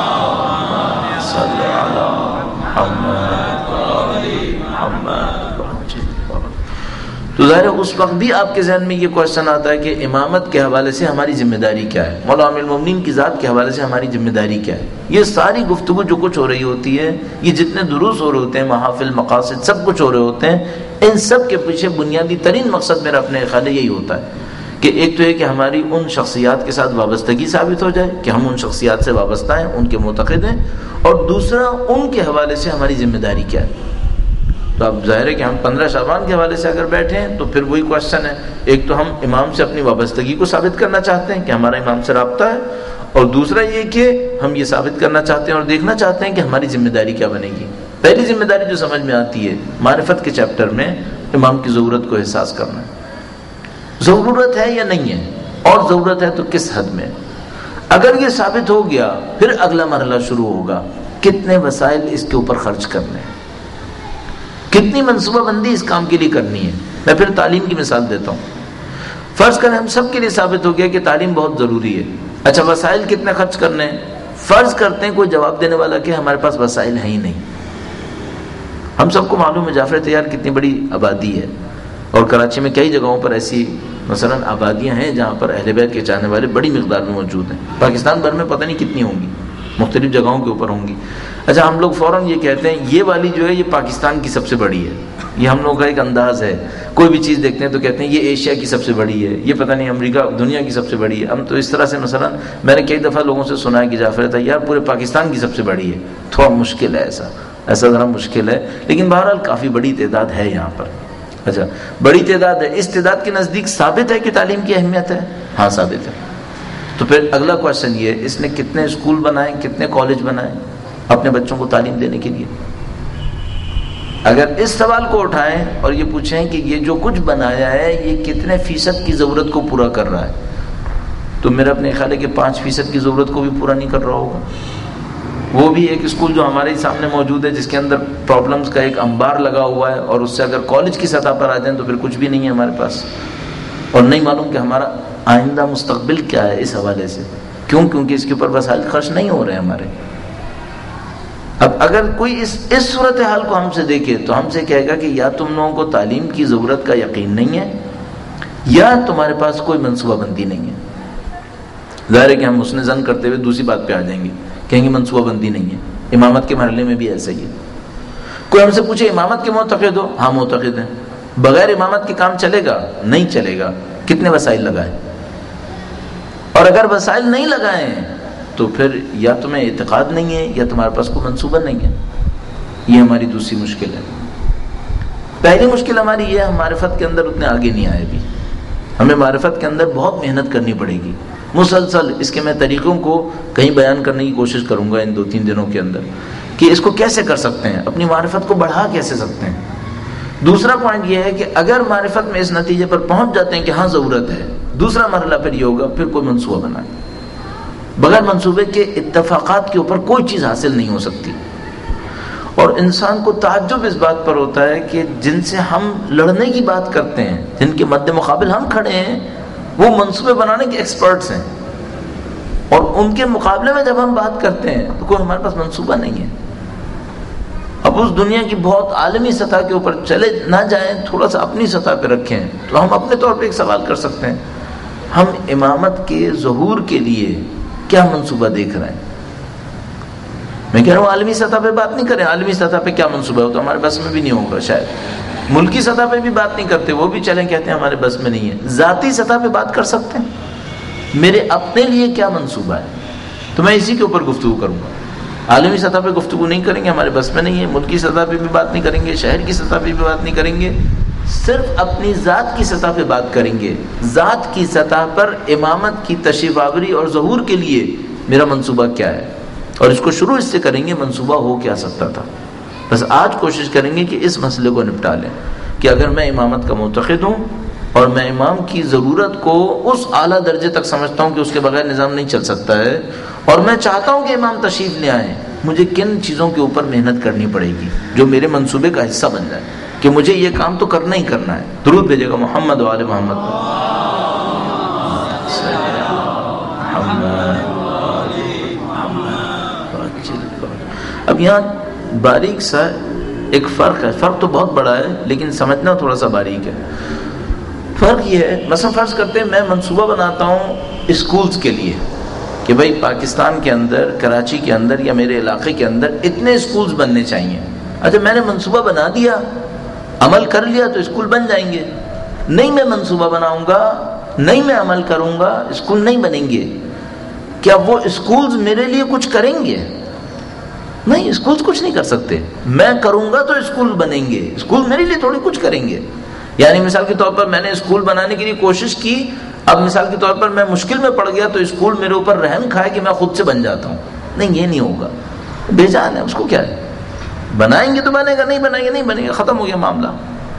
صلی علی محمد و آل محمد. تو ظاہر ہے اس وقت بھی آپ کے ذہن میں یہ کوشچن آتا ہے کہ امامت کے حوالے سے ہماری ذمہ داری کیا ہے، مولا امیر المومنین کی ذات کے حوالے سے ہماری ذمہ داری کیا ہے. یہ ساری گفتگو جو کچھ ہو رہی ہوتی ہے، یہ جتنے دروس ہو رہے ہوتے ہیں، محافل، مقاصد، سب کچھ ہو رہے ہوتے ہیں، ان سب کے پیچھے بنیادی ترین مقصد میرا اپنے خیال یہی ہوتا ہے کہ ایک تو یہ کہ ہماری ان شخصیات کے ساتھ وابستگی ثابت ہو جائے کہ ہم ان شخصیات سے وابستہ ہیں، ان کے معتقد ہیں، اور دوسرا ان کے حوالے سے ہماری ذمہ داری کیا ہے. تو اب ظاہر ہے کہ ہم پندرہ شعبان کے حوالے سے اگر بیٹھے ہیں تو پھر وہی کوشچن ہے، ایک تو ہم امام سے اپنی وابستگی کو ثابت کرنا چاہتے ہیں کہ ہمارا امام سے رابطہ ہے، اور دوسرا یہ کہ ہم یہ ثابت کرنا چاہتے ہیں اور دیکھنا چاہتے ہیں کہ ہماری ذمہ داری کیا بنے گی. پہلی ذمہ داری جو سمجھ میں آتی ہے معرفت کے چیپٹر میں، امام کی ضرورت کو احساس کرنا ہے. ضرورت ہے یا نہیں ہے، اور ضرورت ہے تو کس حد میں. اگر یہ ثابت ہو گیا پھر اگلا مرحلہ شروع ہوگا کتنے وسائل اس کے اوپر خرچ کرنے ہیں، کتنی منصوبہ بندی اس کام کے لیے کرنی ہے۔ میں پھر تعلیم کی مثال دیتا ہوں۔ فرض کریں ہم سب کے لیے ثابت ہو گیا کہ تعلیم بہت ضروری ہے، اچھا وسائل کتنے خرچ کرنے ہیں؟ فرض کرتے ہیں کوئی جواب دینے والا کہ ہمارے پاس وسائل ہیں ہی نہیں۔ ہم سب کو معلوم ہے جعفر طیار کتنی بڑی آبادی ہے، اور کراچی میں کئی جگہوں پر ایسی مثلا آبادیاں ہیں جہاں پر اہل بیت کے چاہنے والے بڑی مقدار میں موجود ہیں۔ پاکستان بھر میں پتہ نہیں کتنی ہوں گی، مختلف جگہوں کے اوپر ہوں گی۔ اچھا ہم لوگ فوراً یہ کہتے ہیں یہ والی جو ہے یہ پاکستان کی سب سے بڑی ہے، یہ ہم لوگوں کا ایک انداز ہے۔ کوئی بھی چیز دیکھتے ہیں تو کہتے ہیں یہ ایشیا کی سب سے بڑی ہے، یہ پتہ نہیں امریکہ دنیا کی سب سے بڑی ہے۔ ہم تو اس طرح سے مثلا میں نے کئی دفعہ لوگوں سے سنا ہے کہ جعفر طیار پورے پاکستان کی سب سے بڑی ہے۔ تھوڑا مشکل ہے، ایسا ایسا ذرا مشکل ہے، لیکن بہرحال کافی بڑی تعداد ہے یہاں پر۔ اچھا بڑی تعداد ہے، اس تعداد کے نزدیک ثابت ہے کہ تعلیم کی اہمیت ہے؟ ہاں ثابت ہے۔ تو پھر اگلا کوشچن یہ ہے اس نے کتنے اسکول بنائے، کتنے کالج بنائے اپنے بچوں کو تعلیم دینے کے لیے؟ اگر اس سوال کو اٹھائیں اور یہ پوچھیں کہ یہ جو کچھ بنایا ہے یہ کتنے فیصد کی ضرورت کو پورا کر رہا ہے، تو میرا اپنے خیال ہے کہ پانچ فیصد کی ضرورت کو بھی پورا نہیں کر رہا ہوگا۔ وہ بھی ایک اسکول جو ہمارے سامنے موجود ہے جس کے اندر پرابلمز کا ایک انبار لگا ہوا ہے، اور اس سے اگر کالج کی سطح پر آ جائیں تو پھر کچھ بھی نہیں ہے ہمارے پاس، اور نہیں معلوم کہ ہمارا آئندہ مستقبل کیا ہے اس حوالے سے۔ کیوں؟ کیونکہ اس کے اوپر وسائل خرچ نہیں ہو رہے ہمارے۔ اب اگر کوئی اس اس صورتحال کو ہم سے دیکھے تو ہم سے کہے گا کہ یا تم لوگوں کو تعلیم کی ضرورت کا یقین نہیں ہے یا تمہارے پاس کوئی منصوبہ بندی نہیں ہے۔ ظاہر ہے کہ ہم حسن ظن کرتے ہوئے دوسری بات پہ آ جائیں گے، کہیں گے منصوبہ بندی نہیں ہے۔ امامت کے مرحلے میں بھی ایسا ہی ہے۔ کوئی ہم سے پوچھے امامت کے معتقد ہو؟ ہاں معتقد ہیں۔ بغیر امامت کے کام چلے گا؟ نہیں چلے گا۔ کتنے وسائل لگائے؟ اور اگر وسائل نہیں لگائیں تو پھر یا تمہیں اعتقاد نہیں ہے یا تمہارے پاس کوئی منصوبہ نہیں ہے۔ یہ ہماری دوسری مشکل ہے۔ پہلی مشکل ہماری یہ ہے ہم معرفت کے اندر اتنے آگے نہیں آئے بھی۔ ہمیں معرفت کے اندر بہت محنت کرنی پڑے گی مسلسل۔ اس کے میں طریقوں کو کہیں بیان کرنے کی کوشش کروں گا ان دو تین دنوں کے اندر کہ اس کو کیسے کر سکتے ہیں، اپنی معرفت کو بڑھا کیسے سکتے ہیں۔ دوسرا پوائنٹ یہ ہے کہ اگر معرفت میں اس نتیجے پر پہنچ جاتے ہیں کہ ہاں ضرورت ہے، دوسرا مرحلہ پھر یہ ہوگا پھر کوئی منصوبہ بنائیں۔ بغیر منصوبے کے اتفاقات کے اوپر کوئی چیز حاصل نہیں ہو سکتی۔ اور انسان کو تعجب اس بات پر ہوتا ہے کہ جن سے ہم لڑنے کی بات کرتے ہیں، جن کے مد مقابل ہم کھڑے ہیں، وہ منصوبے بنانے کے ایکسپرٹس ہیں، اور ان کے مقابلے میں جب ہم بات کرتے ہیں تو کوئی ہمارے پاس منصوبہ نہیں ہے۔ اب اس دنیا کی بہت عالمی سطح کے اوپر چلے نہ جائیں، تھوڑا سا اپنی سطح پہ رکھیں تو ہم اپنے طور پہ ایک سوال کر سکتے ہیں، ہم امامت کے ظہور کے لیے کیا منصوبہ دیکھ رہے ہیں؟ میں کہہ رہا ہوں عالمی سطح پہ بات نہیں کریں، عالمی سطح پہ کیا منصوبہ ہو تو ہمارے بس میں بھی نہیں ہوگا شاید۔ ملکی سطح پہ بھی بات نہیں کرتے، وہ بھی چلیں کہتے ہیں ہمارے بس میں نہیں ہے۔ ذاتی سطح پہ بات کر سکتے ہیں، میرے اپنے لیے کیا منصوبہ ہے، تو میں اسی کے اوپر گفتگو کروں گا۔ عالمی سطح پہ گفتگو نہیں کریں گے، ہمارے بس میں نہیں ہے۔ ملکی سطح پہ بھی بات نہیں کریں گے، شہر کی سطح پہ بھی بات نہیں کریں گے، صرف اپنی ذات کی سطح پہ بات کریں گے۔ ذات کی سطح پر امامت کی تشریف آوری اور ظہور کے لیے میرا منصوبہ کیا ہے، اور اس کو شروع اس سے کریں گے منصوبہ ہو کیا سکتا تھا۔ بس آج کوشش کریں گے کہ اس مسئلے کو نپٹا لیں کہ اگر میں امامت کا معتقد ہوں اور میں امام کی ضرورت کو اس اعلیٰ درجے تک سمجھتا ہوں کہ اس کے بغیر نظام نہیں چل سکتا ہے، اور میں چاہتا ہوں کہ امام تشریف لے آئیں، مجھے کن چیزوں کے اوپر محنت کرنی پڑے گی جو میرے منصوبے کا حصہ بن جائے کہ مجھے یہ کام تو کرنا ہی کرنا ہے۔ درود بھیجے گا محمد و آل محمد۔ اب یہاں باریک سا ایک فرق ہے، فرق تو بہت بڑا ہے لیکن سمجھنا تھوڑا سا باریک ہے۔ فرق یہ ہے مثلا فرض کرتے ہیں میں منصوبہ بناتا ہوں اسکولز کے لیے کہ بھائی پاکستان کے اندر، کراچی کے اندر یا میرے علاقے کے اندر اتنے اسکولز بننے چاہیے۔ اچھا میں نے منصوبہ بنا دیا، عمل کر لیا تو اسکول بن جائیں گے۔ نہیں میں منصوبہ بناؤں گا، نہیں میں عمل کروں گا، اسکول نہیں بنیں گے۔ کیا وہ اسکولز میرے لیے کچھ کریں گے؟ نہیں، اسکولز کچھ نہیں کر سکتے۔ میں کروں گا تو اسکول بنیں گے، اسکول میرے لیے تھوڑی کچھ کریں گے۔ یعنی مثال کے طور پر میں نے اسکول بنانے کے لیے کوشش کی، اب مثال کے طور پر میں مشکل میں پڑ گیا تو اسکول میرے اوپر رحم کھائے کہ میں خود سے بن جاتا ہوں۔ نہیں، یہ نہیں ہوگا، بے جان ہے، اس کو کیا ہے، بنائیں گے تو بنے گا، نہیں بنائیں گے نہیں بنے گا، ختم ہو گیا معاملہ۔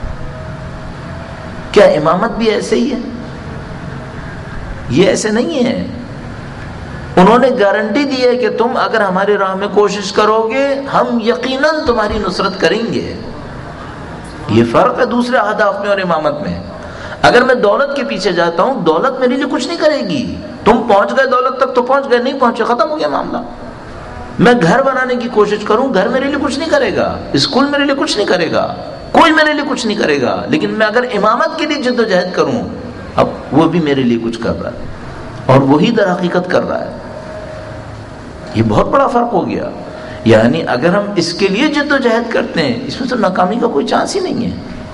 کیا امامت بھی ایسے ہی ہے؟ یہ ایسے نہیں ہے۔ انہوں نے گارنٹی دی ہے کہ تم اگر ہماری راہ میں کوشش کرو گے ہم یقیناً تمہاری نصرت کریں گے۔ یہ فرق ہے دوسرے اہداف میں اور امامت میں۔ اگر میں دولت کے پیچھے جاتا ہوں دولت میرے لیے کچھ نہیں کرے گی، تم پہنچ گئے دولت تک تو پہنچ گئے، نہیں پہنچے ختم ہو گیا معاملہ۔ میں گھر بنانے کی کوشش کروں گھر میرے لیے کچھ نہیں کرے گا، اسکول میرے لیے کچھ نہیں کرے گا، کوئی میرے لیے کچھ نہیں کرے گا، لیکن میں اگر امامت کے لیے جد و جہد کروں اب وہ بھی میرے لیے کچھ کر رہا ہے اور وہی در حقیقت کر رہا ہے۔ یہ بہت بڑا فرق ہو گیا۔ یعنی اگر ہم اس کے لیے جد و جہد کرتے ہیں اس میں تو ناکامی کا کوئی چانس ہی نہیں ہے۔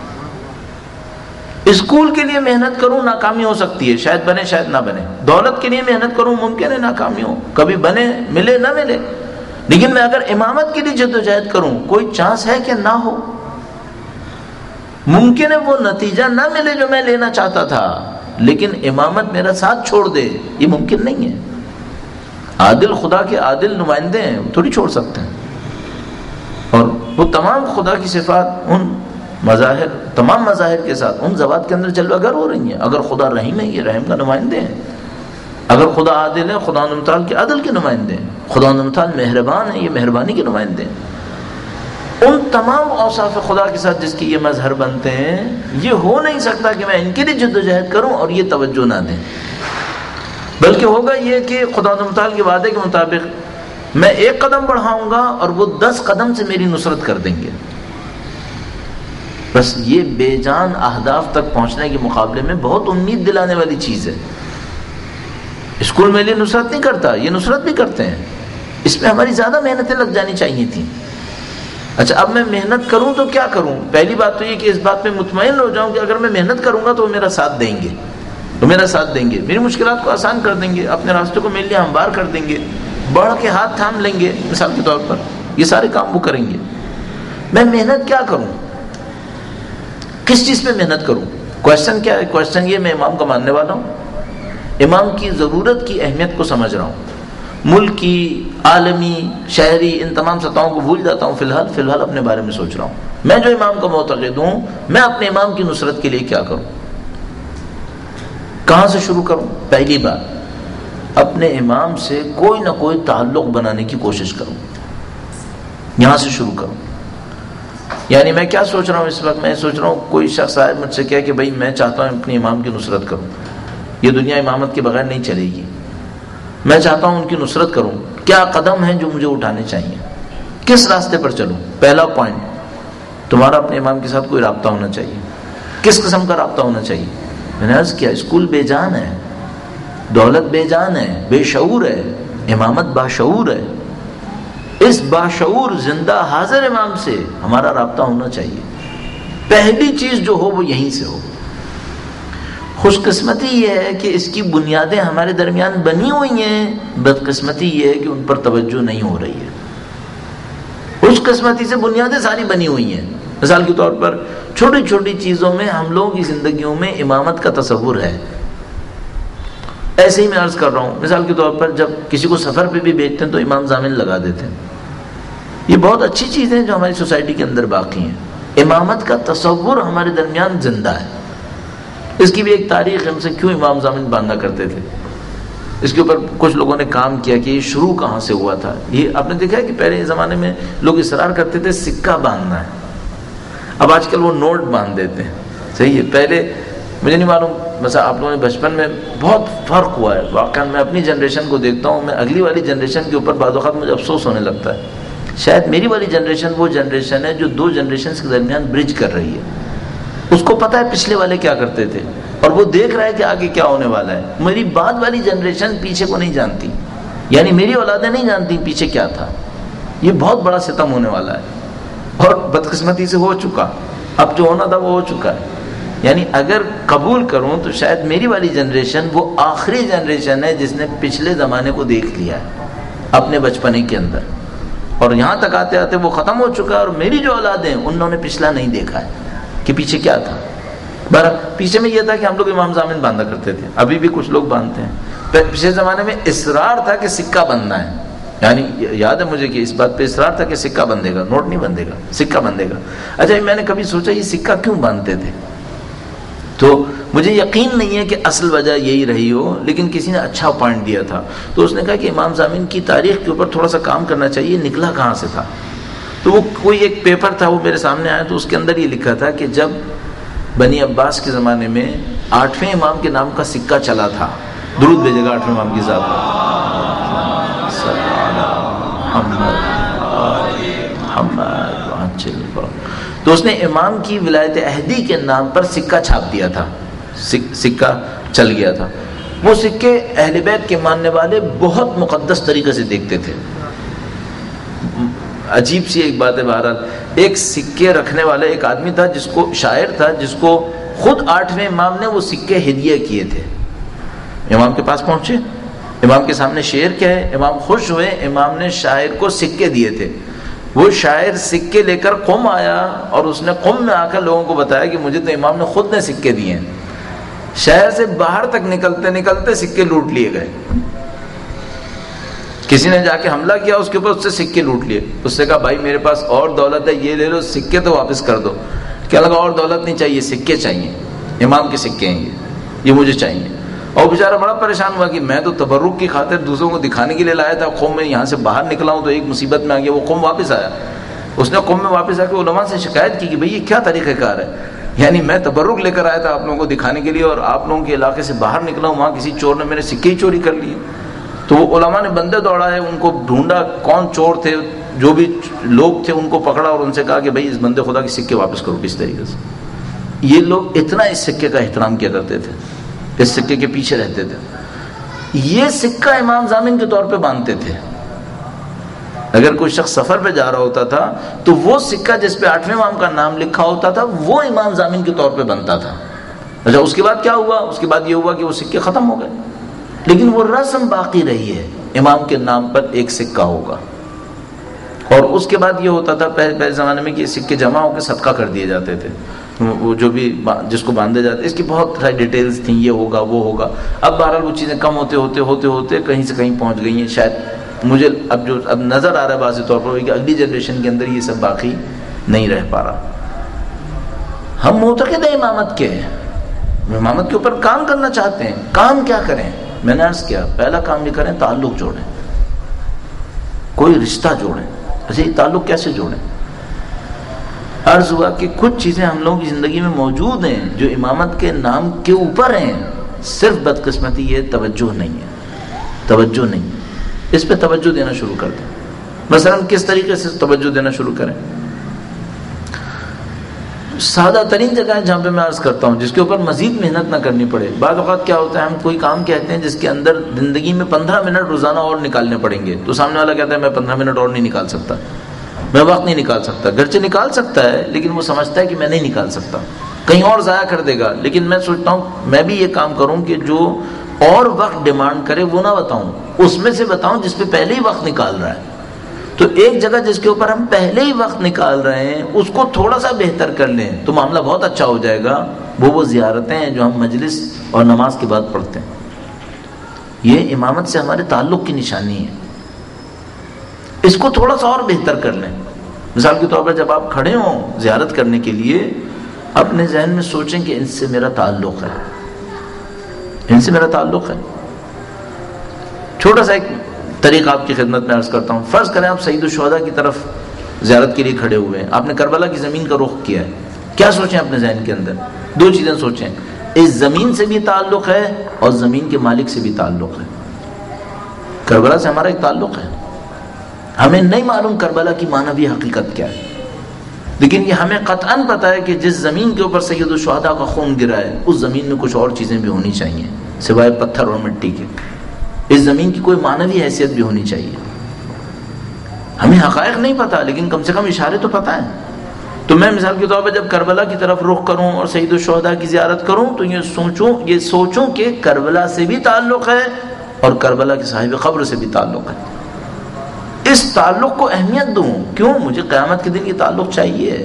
اسکول کے لیے محنت کروں ناکامی ہو سکتی ہے، شاید بنے شاید نہ بنے۔ دولت کے لیے محنت کروں ممکن ہے ناکامی ہو، کبھی بنے ملے نہ ملے، لیکن میں اگر امامت کے لیے جد و جہد کروں کوئی چانس ہے کہ نہ ہو؟ ممکن ہے وہ نتیجہ نہ ملے جو میں لینا چاہتا تھا، لیکن امامت میرا ساتھ چھوڑ دے، یہ ممکن نہیں ہے۔ عادل خدا کے عادل نمائندے ہیں، وہ تھوڑی چھوڑ سکتے ہیں۔ اور وہ تمام خدا کی صفات ان مظاہر تمام مظاہر کے ساتھ ان ذوات کے اندر جلوہ گر ہو رہی ہیں۔ اگر خدا رحیم ہے یہ رحم کا نمائندے ہیں، اگر خدا عادل ہے خدا متعال کے عدل کے نمائندے ہیں، خدا متعال مہربان ہے یہ مہربانی کے نمائندے ہیں۔ ان تمام اوصاف خدا کے ساتھ جس کی یہ مظہر بنتے ہیں، یہ ہو نہیں سکتا کہ میں ان کے لیے جد و جہد کروں اور یہ توجہ نہ دیں، بلکہ ہوگا یہ کہ خدا متعال کے وعدے کے مطابق میں ایک قدم بڑھاؤں گا اور وہ دس قدم سے میری نصرت کر دیں گے۔ بس یہ بے جان اہداف تک پہنچنے کے مقابلے میں بہت امید دلانے والی چیز ہے۔ اسکول میں لیے نصرت نہیں کرتا، یہ نصرت بھی کرتے ہیں، اس میں ہماری زیادہ محنتیں لگ جانی چاہیے تھیں۔ اچھا اب میں محنت کروں تو کیا کروں؟ پہلی بات تو یہ کہ اس بات پہ مطمئن ہو جاؤں کہ اگر میں محنت کروں گا تو وہ میرا ساتھ دیں گے، وہ میرا ساتھ دیں گے، میری مشکلات کو آسان کر دیں گے، اپنے راستے کو میرے لیے ہموار کر دیں گے، بڑھ کے ہاتھ تھام لیں گے، مثال کے طور پر یہ سارے کام وہ کریں گے۔ میں محنت کیا کروں؟ کس چیز پہ محنت کروں؟ کوشچن کیا ہے؟ کوشچن یہ میں امام کا ماننے والا ہوں، امام کی ضرورت کی اہمیت کو سمجھ رہا ہوں، ملک کی عالمی شہری ان تمام سطحوں کو بھول جاتا ہوں، فی الحال فی الحال اپنے بارے میں سوچ رہا ہوں میں جو امام کا معتقد ہوں میں اپنے امام کی نصرت کے لیے کیا کروں، کہاں سے شروع کروں؟ پہلی بات اپنے امام سے کوئی نہ کوئی تعلق بنانے کی کوشش کروں، یہاں سے شروع کروں۔ یعنی میں کیا سوچ رہا ہوں اس وقت؟ میں سوچ رہا ہوں کوئی شخص آئے مجھ سے کہے کہ بھائی میں چاہتا ہوں اپنے امام کی نصرت کروں، یہ دنیا امامت کے بغیر نہیں چلے گی، میں چاہتا ہوں ان کی نصرت کروں، کیا قدم ہیں جو مجھے اٹھانے چاہیے، کس راستے پر چلوں؟ پہلا پوائنٹ تمہارا اپنے امام کے ساتھ کوئی رابطہ ہونا چاہیے۔ کس قسم کا رابطہ ہونا چاہیے؟ میں نے عرض کیا اسکول بے جان ہے، دولت بے جان ہے، بے شعور ہے، امامت باشعور ہے۔ اس باشعور زندہ حاضر امام سے ہمارا رابطہ ہونا چاہیے۔ پہلی چیز جو ہو وہ یہیں سے ہو۔ خوش قسمتی یہ ہے کہ اس کی بنیادیں ہمارے درمیان بنی ہوئی ہیں، بدقسمتی یہ ہے کہ ان پر توجہ نہیں ہو رہی ہے۔ خوش قسمتی سے بنیادیں ساری بنی ہوئی ہیں، مثال کے طور پر چھوٹی چھوٹی چیزوں میں ہم لوگوں کی زندگیوں میں امامت کا تصور ہے۔ ایسے ہی میں عرض کر رہا ہوں، مثال کے طور پر جب کسی کو سفر پہ بھی بھیجتے ہیں تو امام ضامن لگا دیتے ہیں۔ یہ بہت اچھی چیزیں جو ہماری سوسائٹی کے اندر باقی ہیں۔ امامت کا تصور ہمارے درمیان زندہ ہے۔ اس کی بھی ایک تاریخ ہے، ہم سے کیوں امام ضامن باندھا کرتے تھے، اس کے اوپر کچھ لوگوں نے کام کیا کہ یہ شروع کہاں سے ہوا تھا۔ یہ آپ نے دیکھا ہے کہ پہلے زمانے میں لوگ اصرار کرتے تھے سکہ باندھنا ہے، اب آج کل وہ نوٹ باندھ دیتے ہیں، صحیح ہے۔ پہلے مجھے نہیں معلوم، مثلا آپ لوگوں نے بچپن میں بہت فرق ہوا ہے، واقعا میں اپنی جنریشن کو دیکھتا ہوں، میں اگلی والی جنریشن کے اوپر بعض اوقات مجھے افسوس ہونے لگتا ہے۔ شاید میری والی جنریشن وہ جنریشن ہے جو دو جنریشنز کے درمیان برج کر رہی ہے، اس کو پتہ ہے پچھلے والے کیا کرتے تھے اور وہ دیکھ رہا ہے کہ آگے کیا ہونے والا ہے۔ میری بعد والی جنریشن پیچھے کو نہیں جانتی، یعنی میری اولادیں نہیں جانتی پیچھے کیا تھا۔ یہ بہت بڑا ستم ہونے والا ہے اور بدقسمتی سے ہو چکا، اب جو ہونا تھا وہ ہو چکا ہے۔ یعنی اگر قبول کروں تو شاید میری والی جنریشن وہ آخری جنریشن ہے جس نے پچھلے زمانے کو دیکھ لیا ہے اپنے بچپنے کے اندر، اور یہاں تک آتے آتے وہ ختم ہو چکا ہے، اور میری جو اولاد ہیں انہوں نے پچھلا نہیں دیکھا ہے کہ پیچھے کیا تھا۔ بہرحال پیچھے میں یہ تھا کہ ہم لوگ امام ضامن باندھا کرتے تھے، ابھی بھی کچھ لوگ باندھتے ہیں۔ پچھلے زمانے میں اصرار تھا کہ سکہ بندھنا ہے، یعنی یاد ہے مجھے کہ اس بات پہ اصرار تھا کہ سکہ بندھے گا، نوٹ نہیں بندھے گا، سکہ بندھے گا۔ اچھا میں نے کبھی سوچا یہ سکہ کیوں باندھتے تھے، تو مجھے یقین نہیں ہے کہ اصل وجہ یہی رہی ہو، لیکن کسی نے اچھا پوائنٹ دیا تھا، تو اس نے کہا کہ امام ضامن کی تاریخ کے اوپر تھوڑا سا کام کرنا چاہیے، نکلا کہاں سے تھا. تو وہ کوئی ایک پیپر تھا، وہ میرے سامنے آیا، تو اس کے اندر یہ لکھا تھا کہ جب بنی عباس کے زمانے میں آٹھویں امام کے نام کا سکہ چلا تھا، درود بھیجے گا آٹھویں امام کی ذات پر، تو اس نے امام کی ولایت عہدی کے نام پر سکہ چھاپ دیا تھا، سکہ چل گیا تھا. وہ سکے اہل بیت کے ماننے والے بہت مقدس طریقے سے دیکھتے تھے. عجیب سی ایک بات ہے، بہرحال ایک سکے رکھنے والا ایک آدمی تھا، جس کو شاعر تھا، جس کو خود آٹھویں امام نے وہ سکے ہدیہ کیے تھے. امام کے پاس پہنچے، امام کے سامنے شعر کیا ہے، امام خوش ہوئے، امام نے شاعر کو سکے دیے تھے. وہ شاعر سکے لے کر قم آیا اور اس نے قم میں آ کر لوگوں کو بتایا کہ مجھے تو امام نے خود نے سکے دیے ہیں. شہر سے باہر تک نکلتے نکلتے سکے لوٹ لیے گئے. کسی نے جا کے حملہ کیا اس کے اوپر، اس سے سکے لوٹ لیے. اس سے کہا بھائی میرے پاس اور دولت ہے، یہ لے لو، سکے تو واپس کر دو. کیا لگا اور دولت نہیں چاہیے، سکے چاہیے، امام کے سکے ہیں یہ یہ مجھے چاہیے. اور بیچارہ بڑا پریشان ہوا کہ میں تو تبرک کی خاطر دوسروں کو دکھانے کے لیے لایا تھا، قوم میں یہاں سے باہر نکلا ہوں تو ایک مصیبت میں آ گیا. وہ قوم واپس آیا، اس نے قوم میں واپس آ کے علماء سے شکایت کی کہ بھئی یہ کیا طریقہ کار ہے، یعنی میں تبرک لے کر آیا تھا آپ لوگوں کو دکھانے کے لیے اور آپ لوگوں کے علاقے سے باہر نکلا ہوں، وہاں کسی چور نے میرے سکے ہی چوری کر لیے. تو وہ علماء نے بندے دوڑائے، ان کو ڈھونڈا کون چور تھے، جو بھی لوگ تھے ان کو پکڑا اور ان سے کہا کہ بھئی اس بندے خدا کے سکے واپس کرو کس طریقے سے. یہ لوگ اتنا اس سکے کا احترام کیا کرتے تھے، اس سکے کے پیچھے رہتے تھے. یہ سکہ امام ضامن کے طور پہ باندھتے تھے. اگر کوئی شخص سفر پہ جا رہا ہوتا تھا تو وہ سکہ جس پہ آٹھویں امام کا نام لکھا ہوتا تھا وہ امام ضامن کے طور پہ بنتا تھا. اچھا اس کے بعد کیا ہوا؟ اس کے بعد یہ ہوا کہ وہ سکے ختم ہو گئے، لیکن وہ رسم باقی رہی ہے، امام کے نام پر ایک سکہ ہوگا. اور اس کے بعد یہ ہوتا تھا پہلے پہلے زمانے میں کہ یہ سکے جمع ہو کے صدقہ کر دیے جاتے تھے. وہ جو بھی جس کو باندھے جاتے، اس کی بہت ساری ڈیٹیلز تھیں، یہ ہوگا وہ ہوگا. اب بہرحال وہ چیزیں کم ہوتے ہوتے ہوتے ہوتے کہیں سے کہیں پہنچ گئی ہیں. شاید مجھے اب جو اب نظر آ رہا ہے واضح طور پر کہ اگلی جنریشن کے اندر یہ سب باقی نہیں رہ پا رہا. ہم معتقد ہیں امامت کے، امامت کے اوپر کام کرنا چاہتے ہیں. کام کیا کریں؟ میں نے عرض کیا پہلا کام یہ کریں تعلق جوڑیں، کوئی رشتہ جوڑیں. اچھا یہ تعلق کیسے جوڑیں؟ عرض ہوا کہ کچھ چیزیں ہم لوگوں کی زندگی میں موجود ہیں جو امامت کے نام کے اوپر ہیں، صرف بدقسمتی یہ توجہ نہیں ہے، توجہ نہیں ہے. اس پہ توجہ دینا شروع کر دیں. مثلا کس طریقے سے توجہ دینا شروع کریں؟ سادہ ترین جگہ ہے جہاں پہ میں عرض کرتا ہوں، جس کے اوپر مزید محنت نہ کرنی پڑے. بعض اوقات کیا ہوتا ہے ہم کوئی کام کہتے ہیں جس کے اندر زندگی میں پندرہ منٹ روزانہ اور نکالنے پڑیں گے، تو سامنے والا کہتا ہے میں پندرہ منٹ اور نہیں نکال سکتا، میں وقت نہیں نکال سکتا. گرچہ نکال سکتا ہے لیکن وہ سمجھتا ہے کہ میں نہیں نکال سکتا، کہیں اور ضائع کر دے گا. لیکن میں سوچتا ہوں میں بھی یہ کام کروں کہ جو اور وقت ڈیمانڈ کرے وہ نہ بتاؤں، اس میں سے بتاؤں جس پہ پہلے ہی وقت نکال رہا ہے. تو ایک جگہ جس کے اوپر ہم پہلے ہی وقت نکال رہے ہیں اس کو تھوڑا سا بہتر کر لیں تو معاملہ بہت اچھا ہو جائے گا. وہ وہ زیارتیں ہیں جو ہم مجلس اور نماز کے بعد پڑھتے ہیں، یہ امامت سے ہمارے تعلق کی نشانی ہے. اس کو تھوڑا سا اور بہتر کر لیں. مثال کے طور پر جب آپ کھڑے ہوں زیارت کرنے کے لیے، اپنے ذہن میں سوچیں کہ ان سے میرا تعلق ہے، ان سے میرا تعلق ہے. چھوٹا سا ایک طریقہ آپ کی خدمت میں عرض کرتا ہوں. فرض کریں آپ سید الشہداء کی طرف زیارت کے لیے کھڑے ہوئے ہیں، آپ نے کربلا کی زمین کا رخ کیا ہے. کیا سوچیں اپنے ذہن کے اندر؟ دو چیزیں سوچیں، اس زمین سے بھی تعلق ہے اور زمین کے مالک سے بھی تعلق ہے. کربلا سے ہمارا ایک تعلق ہے. ہمیں نہیں معلوم کربلا کی معنوی حقیقت کیا ہے، لیکن یہ ہمیں قطعاً پتہ ہے کہ جس زمین کے اوپر سید الشہداء کا خون گرا ہے اس زمین میں کچھ اور چیزیں بھی ہونی چاہیے سوائے پتھر اور مٹی کے. اس زمین کی کوئی معنوی حیثیت بھی ہونی چاہیے. ہمیں حقائق نہیں پتہ لیکن کم سے کم اشارے تو پتہ ہیں. تو میں مثال کے طور پر جب کربلا کی طرف رخ کروں اور سید الشہداء کی زیارت کروں تو یہ سوچوں یہ سوچوں کہ کربلا سے بھی تعلق ہے اور کربلا کے صاحب قبر سے بھی تعلق ہے. اس تعلق کو اہمیت دوں. کیوں؟ مجھے قیامت کے دن یہ تعلق چاہیے،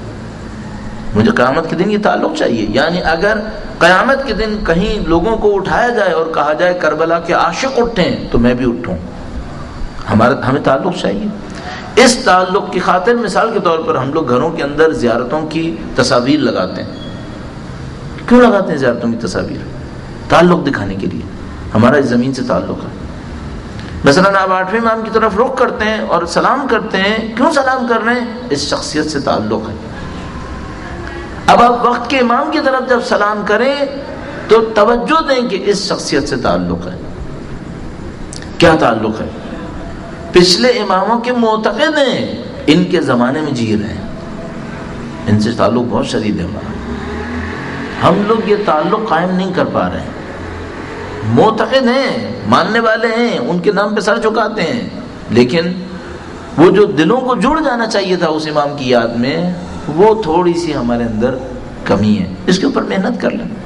مجھے قیامت کے دن یہ تعلق چاہیے. یعنی اگر قیامت کے دن کہیں لوگوں کو اٹھایا جائے اور کہا جائے کربلا کے عاشق اٹھیں تو میں بھی اٹھوں. ہمارا ہمیں تعلق چاہیے. اس تعلق کی خاطر مثال کے طور پر ہم لوگ گھروں کے اندر زیارتوں کی تصاویر لگاتے ہیں. کیوں لگاتے ہیں زیارتوں کی تصاویر؟ تعلق دکھانے کے لیے، ہمارا اس زمین سے تعلق ہے۔ مثلاً آپ آٹھویں امام کی طرف رخ کرتے ہیں اور سلام کرتے ہیں، کیوں سلام کر رہے ہیں؟ اس شخصیت سے تعلق ہے۔ اب آپ وقت کے امام کی طرف جب سلام کریں تو توجہ دیں کہ اس شخصیت سے تعلق ہے۔ کیا تعلق ہے؟ پچھلے اماموں کے معتقد ہیں، ان کے زمانے میں جی رہے ہیں، ان سے تعلق بہت شدید ہے ہمارا۔ ہم لوگ یہ تعلق قائم نہیں کر پا رہے ہیں۔ معتقد ہیں، ماننے والے ہیں، ان کے نام پہ سر جھکاتے ہیں، لیکن وہ جو دلوں کو جڑ جانا چاہیے تھا اس امام کی یاد میں، وہ تھوڑی سی ہمارے اندر کمی ہے۔ اس کے اوپر محنت کر لیں۔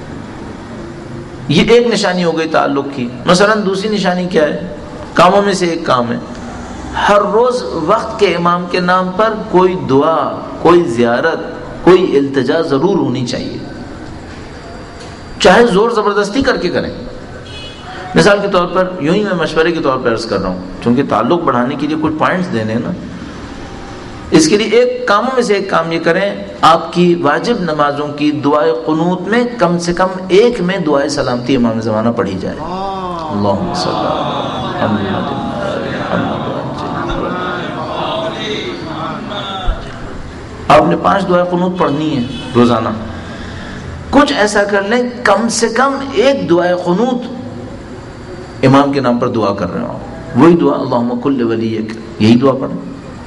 یہ ایک نشانی ہو گئی تعلق کی۔ مثلا دوسری نشانی کیا ہے؟ کاموں میں سے ایک کام ہے، ہر روز وقت کے امام کے نام پر کوئی دعا، کوئی زیارت، کوئی التجا ضرور ہونی چاہیے، چاہے زور زبردستی کر کے کریں۔ مثال کے طور پر یوں ہی میں مشورے کے طور پر عرض کر رہا ہوں، چونکہ تعلق بڑھانے کے لیے کچھ پوائنٹس دینے نا، اس کے لیے ایک کاموں میں سے ایک کام یہ کریں، آپ کی واجب نمازوں کی دعائے قنوت میں کم سے کم ایک میں دعائے سلامتی امام زمانہ پڑھی جائے۔ اللہم صلی علی محمد۔ آپ نے پانچ دعائے قنوت پڑھنی ہے روزانہ، کچھ ایسا کر لیں کم سے کم ایک دعائے قنوت امام کے نام پر دعا کر رہے ہوں، وہی دعا اللہم کل ولیک، یہی دعا پڑھیں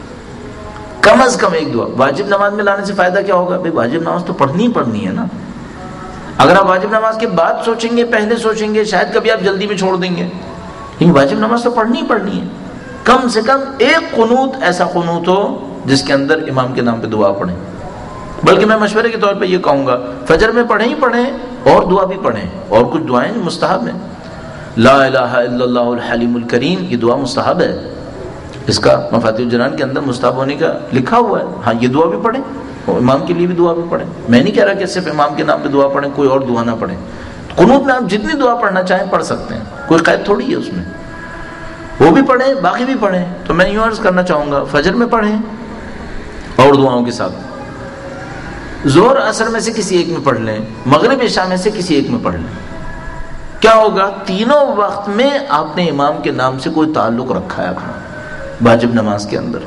کم از کم ایک دعا۔ واجب نماز میں لانے سے فائدہ کیا ہوگا؟ بھائی واجب نماز تو پڑھنی ہی پڑھنی ہے نا۔ اگر آپ واجب نماز کے بعد سوچیں گے، پہلے سوچیں گے، شاید کبھی آپ جلدی میں چھوڑ دیں گے، لیکن واجب نماز تو پڑھنی ہی پڑھنی ہے۔ کم سے کم ایک قنوت ایسا قنوت ہو جس کے اندر امام کے نام پہ دعا پڑھیں۔ بلکہ میں مشورے کے طور پہ یہ کہوں گا، فجر میں پڑھیں ہی پڑھیں اور دعا بھی پڑھیں، اور کچھ دعائیں مستحب ہیں۔ لا الہ الا اللہ الحلیم الکریم، یہ دعا مستحب ہے، اس کا مفاتیح الجنان کے اندر مستحب ہونے کا لکھا ہوا ہے۔ ہاں یہ دعا بھی پڑھیں اور امام کے لیے بھی دعا بھی پڑھیں۔ میں نہیں کہہ رہا کہ صرف امام کے نام پہ دعا پڑھیں، کوئی اور دعا نہ پڑھیں۔ قنوت میں آپ جتنی دعا پڑھنا چاہیں پڑھ سکتے ہیں، کوئی قید تھوڑی ہے اس میں، وہ بھی پڑھیں باقی بھی پڑھیں۔ تو میں یوں عرض کرنا چاہوں گا، فجر میں پڑھیں اور دعاؤں کے ساتھ، ظہر عصر میں سے کسی ایک میں پڑھ لیں، مغرب عشاء میں سے کسی ایک میں پڑھ لیں۔ کیا ہوگا؟ تینوں وقت میں آپ نے امام کے نام سے کوئی تعلق رکھا ہے اپنا۔ واجب نماز کے اندر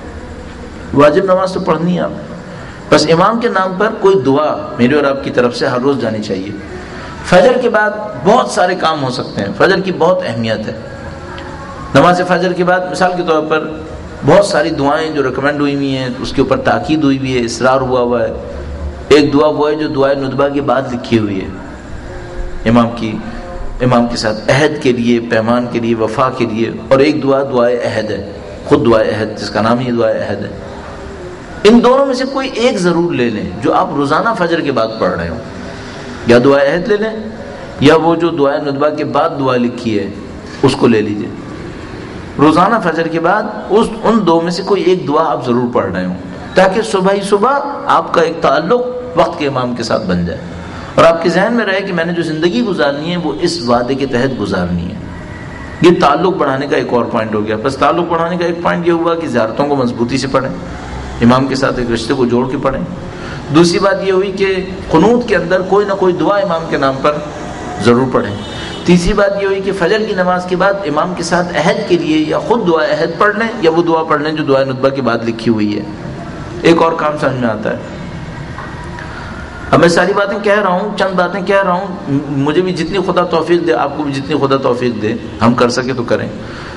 واجب نماز تو پڑھنی ہے آپ، بس امام کے نام پر کوئی دعا میرے اور آپ کی طرف سے ہر روز جانی چاہیے۔ فجر کے بعد بہت سارے کام ہو سکتے ہیں، فجر کی بہت اہمیت ہے۔ نماز فجر کے بعد مثال کے طور پر بہت ساری دعائیں جو ریکمینڈ ہوئی ہوئی ہیں، اس کے اوپر تاکید ہوئی ہوئی ہے، اصرار ہوا ہوا ہے۔ ایک دعا وہ ہے جو دعائے ندبہ کے بعد لکھی ہوئی ہے، امام کی امام کے ساتھ عہد کے لیے، پیمان کے لیے، وفا کے لیے، اور ایک دعا دعائے عہد ہے، خود دعائے عہد جس کا نام ہی دعائے عہد ہے۔ ان دونوں میں سے کوئی ایک ضرور لے لیں جو آپ روزانہ فجر کے بعد پڑھ رہے ہوں، یا دعائے عہد لے لیں یا وہ جو دعائے ندبہ کے بعد دعا لکھی ہے اس کو لے لیجئے۔ روزانہ فجر کے بعد اس ان دو میں سے کوئی ایک دعا آپ ضرور پڑھ رہے ہوں، تاکہ صبح ہی صبح آپ کا ایک تعلق وقت کے امام کے ساتھ بن جائے، اور آپ کے ذہن میں رہے کہ میں نے جو زندگی گزارنی ہے وہ اس وعدے کے تحت گزارنی ہے۔ یہ تعلق بڑھانے کا ایک اور پوائنٹ ہو گیا۔ بس تعلق بڑھانے کا ایک پوائنٹ یہ ہوا کہ زیارتوں کو مضبوطی سے پڑھیں، امام کے ساتھ ایک رشتے کو جوڑ کے پڑھیں۔ دوسری بات یہ ہوئی کہ قنوت کے اندر کوئی نہ کوئی دعا امام کے نام پر ضرور پڑھیں۔ تیسری بات یہ ہوئی کہ فجر کی نماز کے بعد امام کے ساتھ عہد کے لیے یا خود دعا عہد پڑھ لیں یا وہ دعا پڑھ لیں جو دعا ندبہ کے بعد لکھی ہوئی ہے۔ ایک اور کام سمجھ میں آتا ہے۔ اب میں ساری باتیں کہہ رہا ہوں، چند باتیں کہہ رہا ہوں، مجھے بھی جتنی خدا توفیق دے، آپ کو بھی جتنی خدا توفیق دے، ہم کر سکے تو کریں۔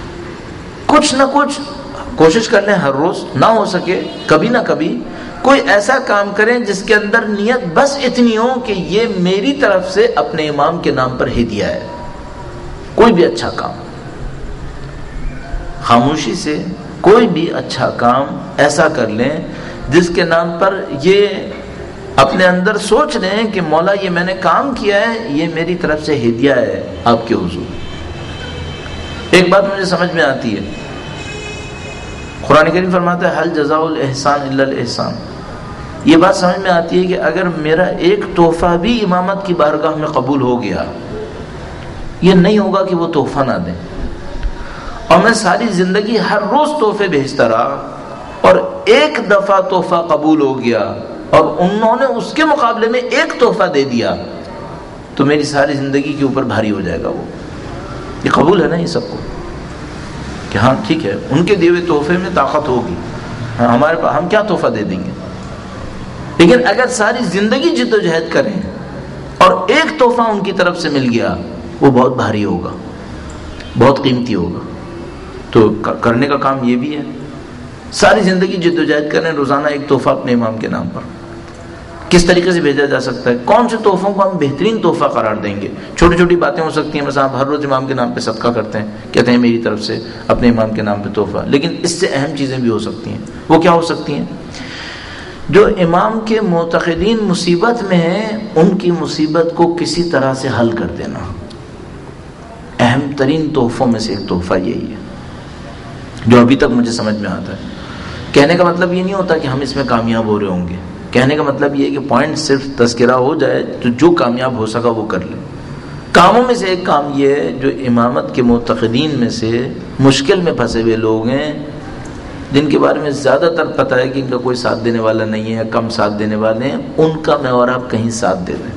کچھ نہ کچھ کوشش کر لیں ہر روز، نہ ہو سکے کبھی نہ کبھی کوئی ایسا کام کریں جس کے اندر نیت بس اتنی ہو کہ یہ میری طرف سے اپنے امام کے نام پر ہدیہ ہے۔ کوئی بھی اچھا کام، خاموشی سے کوئی بھی اچھا کام ایسا کر لیں جس کے نام پر یہ اپنے اندر سوچ رہے ہیں کہ مولا یہ میں نے کام کیا ہے، یہ میری طرف سے ہدیہ ہے آپ کے حضور۔ ایک بات مجھے سمجھ میں آتی ہے، قرآن کریم فرماتا ہے حل جزاء الاحسان الا الاحسان۔ یہ بات سمجھ میں آتی ہے کہ اگر میرا ایک تحفہ بھی امامت کی بارگاہ میں قبول ہو گیا، یہ نہیں ہوگا کہ وہ تحفہ نہ دیں، اور میں ساری زندگی ہر روز تحفے بھیجتا رہا اور ایک دفعہ تحفہ قبول ہو گیا اور انہوں نے اس کے مقابلے میں ایک تحفہ دے دیا تو میری ساری زندگی کے اوپر بھاری ہو جائے گا وہ. یہ قبول ہے نا یہ سب کو کہ ہاں ٹھیک ہے ان کے دیے ہوئے تحفے میں طاقت ہوگی, ہاں ہمارے پاس ہم کیا تحفہ دے دیں گے. لیکن اگر ساری زندگی جد و جہد کریں اور ایک تحفہ ان کی طرف سے مل گیا وہ بہت بھاری ہوگا, بہت قیمتی ہوگا. تو کرنے کا کام یہ بھی ہے, ساری زندگی جد و جہد کریں, روزانہ ایک تحفہ اپنے امام کے نام پر. کس طریقے سے بھیجا جا سکتا ہے, کون سے تحفوں کو ہم بہترین تحفہ قرار دیں گے. چھوٹی چھوٹی باتیں ہو سکتی ہیں, مثلا آپ ہر روز امام کے نام پہ صدقہ کرتے ہیں, کہتے ہیں میری طرف سے اپنے امام کے نام پہ تحفہ. لیکن اس سے اہم چیزیں بھی ہو سکتی ہیں. وہ کیا ہو سکتی ہیں؟ جو امام کے معتقدین مصیبت میں ہیں ان کی مصیبت کو کسی طرح سے حل کر دینا. اہم ترین تحفوں میں سے ایک تحفہ یہی ہے جو ابھی تک مجھے سمجھ میں آتا ہے. کہنے کا مطلب یہ نہیں ہوتا کہ ہم اس میں کامیاب ہو رہے ہوں گے. کہنے کا مطلب یہ ہے کہ پوائنٹ صرف تذکرہ ہو جائے تو جو کامیاب ہو سکا وہ کر لیں. کاموں میں سے ایک کام یہ ہے جو امامت کے معتقدین میں سے مشکل میں پھنسے ہوئے لوگ ہیں, جن کے بارے میں زیادہ تر پتہ ہے کہ ان کا کوئی ساتھ دینے والا نہیں ہے, کم ساتھ دینے والے ہیں, ان کا میں اور آپ کہیں ساتھ دے دیں.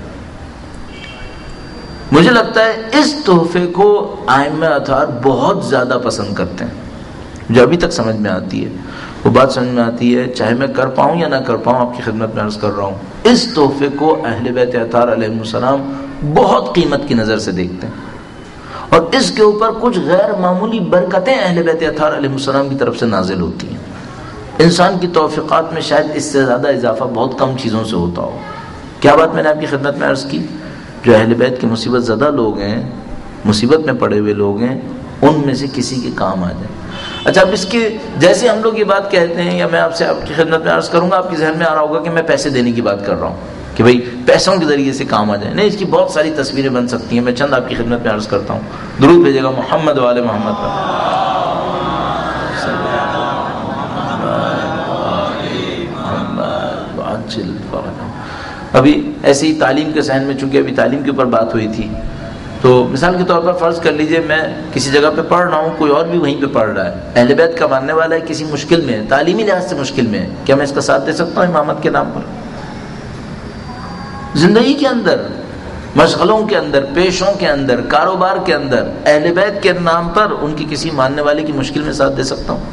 مجھے لگتا ہے اس تحفے کو ائمہ اطہار بہت زیادہ پسند کرتے ہیں. جو ابھی تک سمجھ میں آتی ہے وہ بات سمجھ میں آتی ہے, چاہے میں کر پاؤں یا نہ کر پاؤں, آپ کی خدمت میں عرض کر رہا ہوں, اس تحفے کو اہل بیت اطہار علیہ السلام بہت قیمت کی نظر سے دیکھتے ہیں, اور اس کے اوپر کچھ غیر معمولی برکتیں اہل بیت اطہار علیہ السلام کی طرف سے نازل ہوتی ہیں. انسان کی توفیقات میں شاید اس سے زیادہ اضافہ بہت کم چیزوں سے ہوتا ہو. کیا بات میں نے آپ کی خدمت میں عرض کی؟ جو اہل بیت کے مصیبت زدہ لوگ ہیں, مصیبت میں پڑے ہوئے لوگ ہیں, ان میں سے کسی کے کام آ جائے. اچھا, اب اس کے جیسے ہم لوگ یہ بات کہتے ہیں, یا میں آپ سے آپ کی خدمت میں عرض کروں گا, آپ کے ذہن میں آ رہا ہوگا کہ میں پیسے دینے کی بات کر رہا ہوں کہ بھئی پیسوں کے ذریعے سے کام آ جائے. نہیں, اس کی بہت ساری تصویریں بن سکتی ہیں. میں چند آپ کی خدمت میں عرض کرتا ہوں. درود بھیجے گا محمد و آل محمد پر. ابھی ایسے ہی تعلیم کے ذہن میں, چونکہ ابھی تعلیم کے اوپر بات ہوئی تھی, تو مثال کے طور پر فرض کر لیجئے میں کسی جگہ پہ پڑھ رہا ہوں, کوئی اور بھی وہیں پہ پڑھ رہا ہے, اہل بیت کا ماننے والا ہے, کسی مشکل میں ہے, تعلیمی لحاظ سے مشکل میں ہے, کیا میں اس کا ساتھ دے سکتا ہوں امامت کے نام پر؟ زندگی کے اندر, مشغلوں کے اندر, پیشوں کے اندر, کاروبار کے اندر اہل بیت کے نام پر ان کی کسی ماننے والے کی مشکل میں ساتھ دے سکتا ہوں.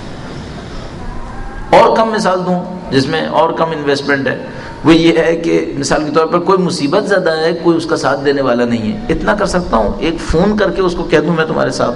اور کم مثال دوں جس میں اور کم انویسٹمنٹ ہے, وہ یہ ہے کہ مثال کے طور پر کوئی مصیبت زدہ ہے, کوئی اس کا ساتھ دینے والا نہیں ہے, اتنا کر سکتا ہوں, ایک فون کر کے اس کو کہہ دوں میں تمہارے ساتھ.